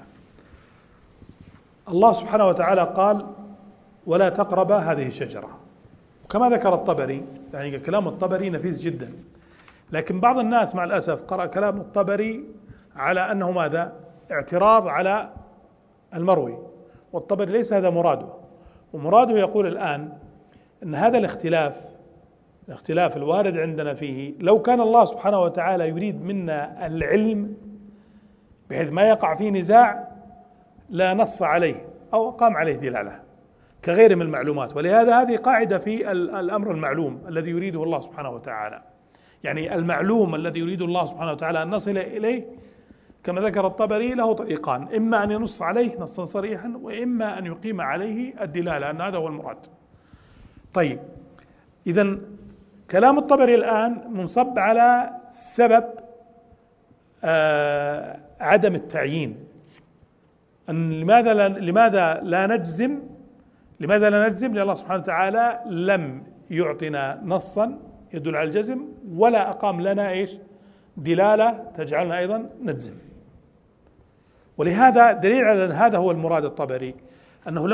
الله سبحانه وتعالى قال: ولا تقرب هذه الشجرة. وكما ذكر الطبري، كلام الطبري نفيس جدا، لكن بعض الناس مع الأسف قرأ كلام الطبري على أنه ماذا؟ اعتراض على المروي، والطبري ليس هذا مراده. ومراده يقول الآن أن هذا الاختلاف الوارد عندنا فيه، لو كان الله سبحانه وتعالى يريد منا العلم بحيث ما يقع فيه نزاع لا نص عليه أو قام عليه دلالة كغيره من المعلومات. ولهذا هذه قاعدة في الأمر المعلوم الذي يريده الله سبحانه وتعالى، المعلوم الذي يريد الله سبحانه وتعالى أن نصل إليه كما ذكر الطبري له طريقان: إما أن ينص عليه نصا صريحا، وإما أن يقيم عليه الدلالة، أن هذا هو المراد. طيب، إذن كلام الطبري الآن منصب على سبب عدم التعيين. لماذا لا نجزم؟ لأن الله سبحانه وتعالى لم يعطنا نصا يدل على الجزم، ولا أقام لنا دلالة تجعلنا أيضا نجزم. ولهذا دليل على أن هذا هو المراد الطبري، أنه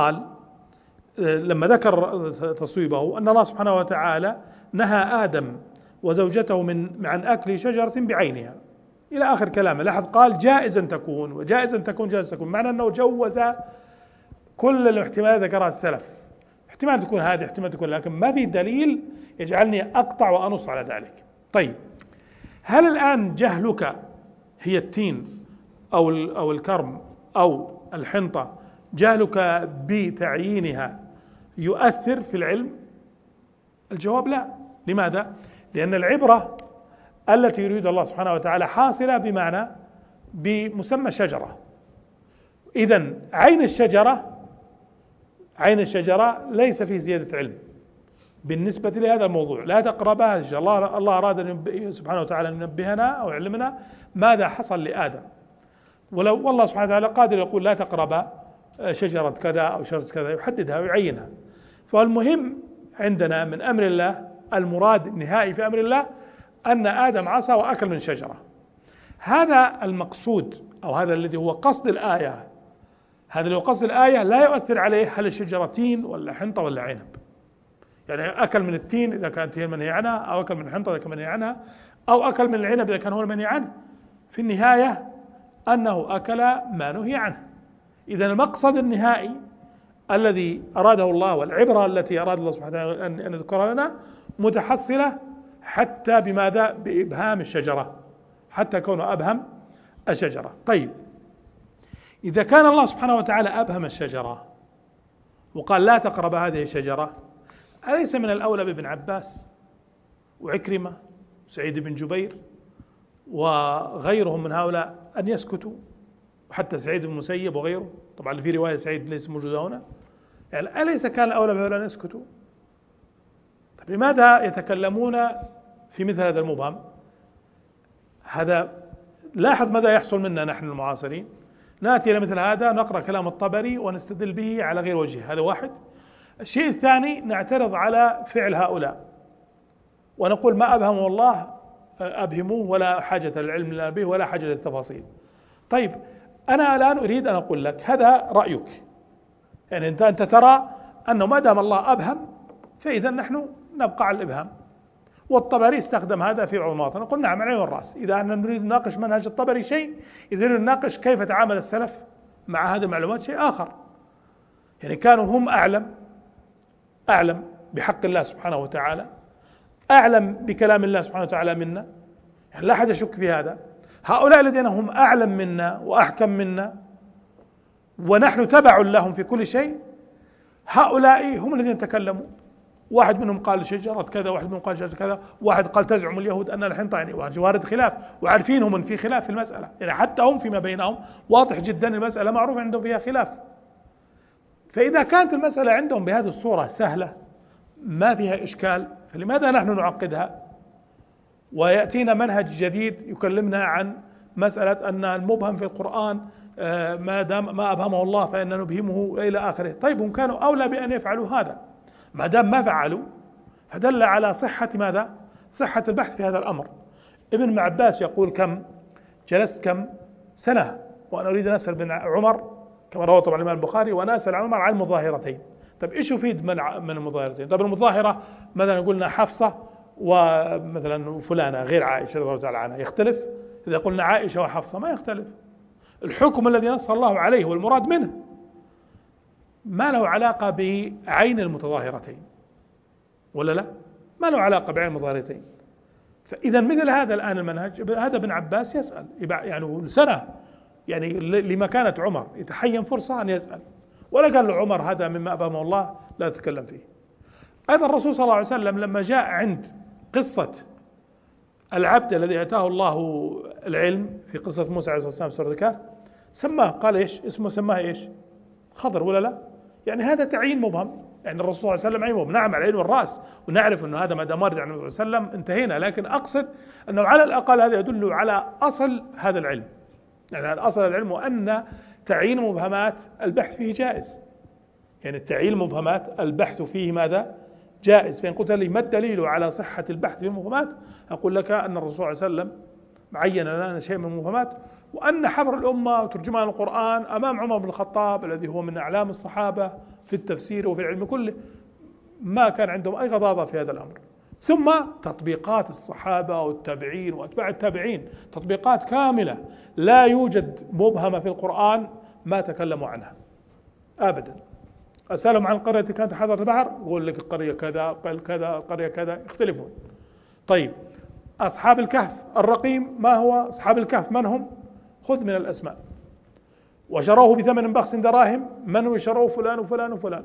لما ذكر تصويبه أن الله سبحانه وتعالى نهى آدم وزوجته عن أكل شجرة بعينها إلى آخر كلامه. لاحظ قال جائزا تكون، وجائزا تكون، معنى أنه جوز كل الاحتمالات ذكرها السلف. احتمال تكون هذه، احتمال تكون، لكن ما في دليل يجعلني أقطع وأنص على ذلك. طيب، هل الآن جهلك هي التين أو الكرم أو الحنطة، جهلك بتعيينها يؤثر في العلم؟ الجواب لا. لماذا؟ لأن العبرة التي يريد الله سبحانه وتعالى حاصلة بمسمى الشجرة. إذن عين الشجرة ليس فيه زيادة علم بالنسبة لهذا الموضوع. لا تقربها الشجرة. الله أراد سبحانه وتعالى أن ينبهنا أو يعلمنا ماذا حصل لآدم، والله سبحانه وتعالى قادر يقول لا تقرب شجرة كذا أو شجرة كذا، يحددها ويعينها. فالمهم عندنا من أمر الله، المراد النهائي في أمر الله أن آدم عصى وأكل من شجرة. هذا المقصود، أو هذا الذي هو قصد الآية. هذا اللي هو قصد الآية لا يؤثر عليه هل الشجرة تين ولا حنطة ولا عنب. أكل من التين إذا كانت هي المنهي عنها، أو أكل من الحنطة إذا كان منهي عنها، أو أكل من العنب إذا كان هو المنهي عنه. في النهاية أنه أكل ما نهي عنه. إذن المقصد النهائي الذي أراده الله، والعبرة التي أراد الله سبحانه وتعالى أن يذكرها لنا، متحصلة حتى بماذا؟ بإبهام الشجرة، حتى كونه أبهم الشجرة. طيب، إذا كان الله سبحانه وتعالى أبهم الشجرة وقال لا تقرب هذه الشجرة، أليس من الأولى بابن عباس وعكرمة وسعيد بن جبير وغيرهم من هؤلاء أن يسكتوا، وحتى سعيد بن المسيب وغيره؟ طبعا في رواية سعيد ليس موجودة هنا. أليس كان الأولى بهؤلاء أن يسكتوا؟ طيب، لماذا يتكلمون في مثل هذا المبهم؟ هذا لاحظ ماذا يحصل منا نحن المعاصرين. نأتي إلى مثل هذا، نقرأ كلام الطبري ونستدل به على غير وجهه. هذا واحد. الشيء الثاني، نعترض على فعل هؤلاء ونقول ما أبهموا الله أبهموه، ولا حاجة للعلم لنا به ولا حاجة للتفاصيل. طيب، أنا الآن أريد أن أقول لك هذا رأيك، أنت ترى أنه ما دام الله أبهم فإذا نحن نبقى على الإبهام. والطبري استخدم هذا في عماطة. نقول نعم، على والرأس. إذا أننا نريد نناقش منهج الطبري شيء، إذا نريد نناقش كيف تعامل السلف مع هذه المعلومات شيء آخر. كانوا هم أعلم بحق الله سبحانه وتعالى، أعلم بكلام الله سبحانه وتعالى منا، لا أحد يشك في هذا. هؤلاء الذين هم أعلم منا وأحكم منا ونحن تبع لهم في كل شيء، هؤلاء هم الذين تكلموا. واحد منهم قال شجرة كذا، واحد منهم قال شجرة كذا، واحد قال تزعم اليهود أن الحنطة، وارد خلاف، وعارفينهم في خلاف في المسألة. حتى هم فيما بينهم واضح جدا المسألة معروف عندهم فيها خلاف. فإذا كانت المسألة عندهم بهذه الصورة سهلة، ما فيها إشكال، فلماذا نحن نعقدها ويأتينا منهج جديد يكلمنا عن مسألة أن المبهم في القرآن ما دام ما أبهمه الله فإن نبهمه إلى آخره. طيب هم كانوا أولى بأن يفعلوا هذا، ما دام ما فعلوا فدل على صحة ماذا؟ صحة البحث في هذا الأمر. ابن عباس يقول جلست كم سنة وأنا أريد أن أسأل بن عمر كما روى طبعا الإمام البخاري، وأنا أسأل عمر عن المظاهرتين. طيب إيش يفيد من المظاهرتين؟ طيب المظاهرة مثلا قلنا حفصة ومثلا فلانة غير عائشة رضي الله تعالى عنها، يختلف؟ إذا قلنا عائشة وحفصة ما يختلف. الحكم الذي نص الله عليه والمراد منه ما له علاقة بعين المتظاهرتين، ولا لا؟ ما له علاقة بعين المتظاهرتين. فإذا مثل هذا الآن المنهج، هذا ابن عباس يسأل يعني سنة، يعني لمكانة عمر يتحين فرصة أن يسأل، ولا قال له عمر هذا مما أبهمه الله لا تتكلم فيه. أيضا الرسول صلى الله عليه وسلم لما جاء عند قصة العبد الذي آتاه الله العلم في قصة موسى عليه الصلاة والسلام في سورة الكهف سماه، قال إيش اسمه؟ سماه إيش؟ خضر، ولا لا؟ يعني هذا تعيين مبهم، يعني الرسول صلى الله عليه وسلم عين مبهم، نعم على العين والرأس، ونعرف أنه هذا ما دام ورد عن النبي صلى الله عليه وسلم انتهينا، لكن أقصد أنه على الأقل هذا يدل على أصل هذا العلم، يعني على أصل العلم، وأن تعيين مبهمات البحث فيه جائز. يعني التعيين مبهمات البحث فيه ماذا؟ جائز. فإن قلت لي ما الدليل على صحة البحث في المبهمات؟ أقول لك أن الرسول صلى الله عليه وسلم عين لنا شيء من المبهمات، وأن حبر الأمة وترجمان القرآن أمام عمر بن الخطاب الذي هو من أعلام الصحابة في التفسير وفي العلم كله ما كان عندهم أي غضاضة في هذا الأمر. ثم تطبيقات الصحابة والتابعين وأتباع التابعين تطبيقات كاملة، لا يوجد مبهمة في القرآن ما تكلموا عنها أبدا. أسألهم عن القرية كانت حضر البحر، يقول لك القرية كذا قال كذا القرية كذا، يختلفون. طيب أصحاب الكهف الرقيم ما هو؟ أصحاب الكهف من هم؟ خذ من الأسماء. وشروه بثمن بخس دراهم، من هو شروه؟ فلان وفلان وفلان.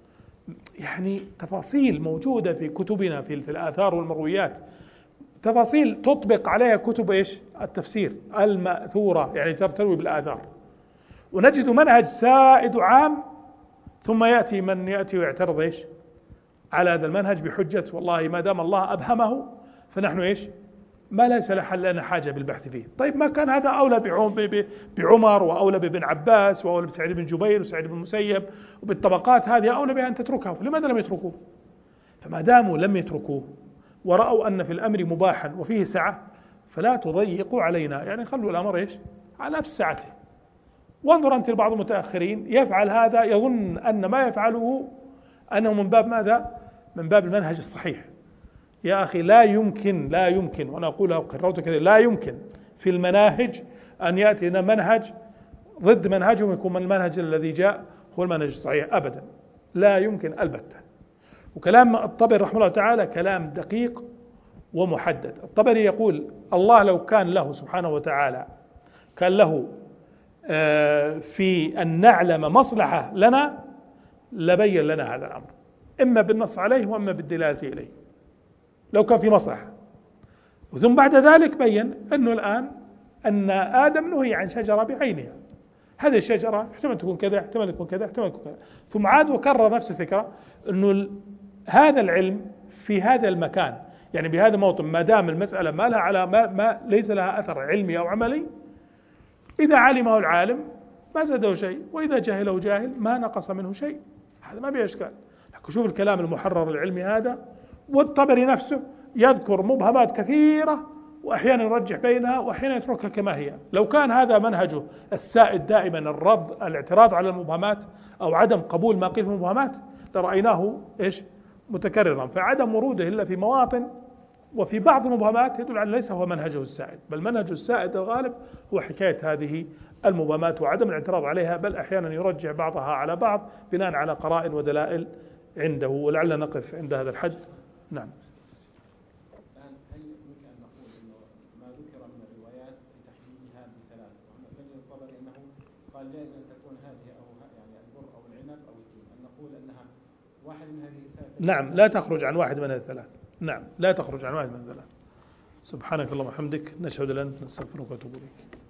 يعني تفاصيل موجودة في كتبنا في الآثار والمرويات، تفاصيل تطبق عليها كتب إيش؟ التفسير المأثورة، يعني تروي بالآثار. ونجد منهج سائد عام، ثم يأتي من يأتي ويعترض إيش؟ على هذا المنهج بحجة والله ما دام الله أبهمه فنحن إيش؟ ما ليس لنا حاجة بالبحث فيه. طيب ما كان هذا أولى بعمر وأولى بابن عباس وأولى بسعيد بن جبير وسعيد بن المسيب، وبالطبقات هذه أولى بأن تتركها، لماذا لم يتركوه؟ فما داموا لم يتركوه ورأوا أن في الأمر مباحا وفيه سعة فلا تضيقوا علينا، يعني خلوا الأمر إيش؟ على نفس سعته. وانظر أنت لبعض المتأخرين يفعل هذا يظن أن ما يفعله أنه من باب ماذا؟ من باب المنهج الصحيح. يا أخي لا يمكن وأنا أقولها وقررت كذا، لا يمكن في المناهج أن يأتينا منهج ضد منهجهم يكون من المنهج الذي جاء هو المنهج الصحيح أبدا، لا يمكن البتة. وكلام الطبري رحمه الله تعالى كلام دقيق ومحدد. الطبري يقول الله لو كان له سبحانه وتعالى كان له في أن نعلم مصلحة لنا لبين لنا هذا الأمر، إما بالنص عليه وإما بالدلالة إليه، لو كان في مصلحة. ثم بعد ذلك بين أنه الآن أن آدم نهي عن شجرة بعينها، هذه الشجرة احتمال تكون كذا احتمال تكون كذا احتمال تكون كذا، ثم عاد وكرر نفس الفكرة أنه هذا العلم في هذا المكان، يعني بهذا الموطن، ما دام المسألة ما لها على ما ليس لها أثر علمي أو عملي، إذا علمه العالم ما زاده شيء، وإذا جهله جاهل ما نقص منه شيء، هذا ما بيه إشكال. لكن شوف الكلام المحرر العلمي هذا. والطبري نفسه يذكر مبهمات كثيرة وأحيانا يرجح بينها وأحيانا يتركها كما هي. لو كان هذا منهجه السائد دائما الاعتراض على المبهمات أو عدم قبول ما قيل في المبهمات لرأيناه إيش؟ متكررا. فعدم وروده إلا في مواطن وفي بعض المبهمات يدل على ليس هو منهجه السائد، بل منهج السائد الغالب هو حكاية هذه المبهمات وعدم الاعتراض عليها، بل أحيانا يرجح بعضها على بعض بناء على قرائن ودلائل عنده. ولعل نقف عند هذا الحد. نعم. هل يمكن أن نقول أنه ما ذكر من الروايات بتحديدها بثلاث، ومن الطبري أنه قال جائز أن تكون هذه أو يعني البر أو العنب أو التين، أن نقول أنها واحد من هذه الثلاث؟ نعم لا تخرج عن واحد من الثلاث. نعم لا تخرج عن واحد من الثلاث. سبحانك اللهم وبحمدك نشهد أن لا إله إلا أنت نستغفرك ونتوب إليك.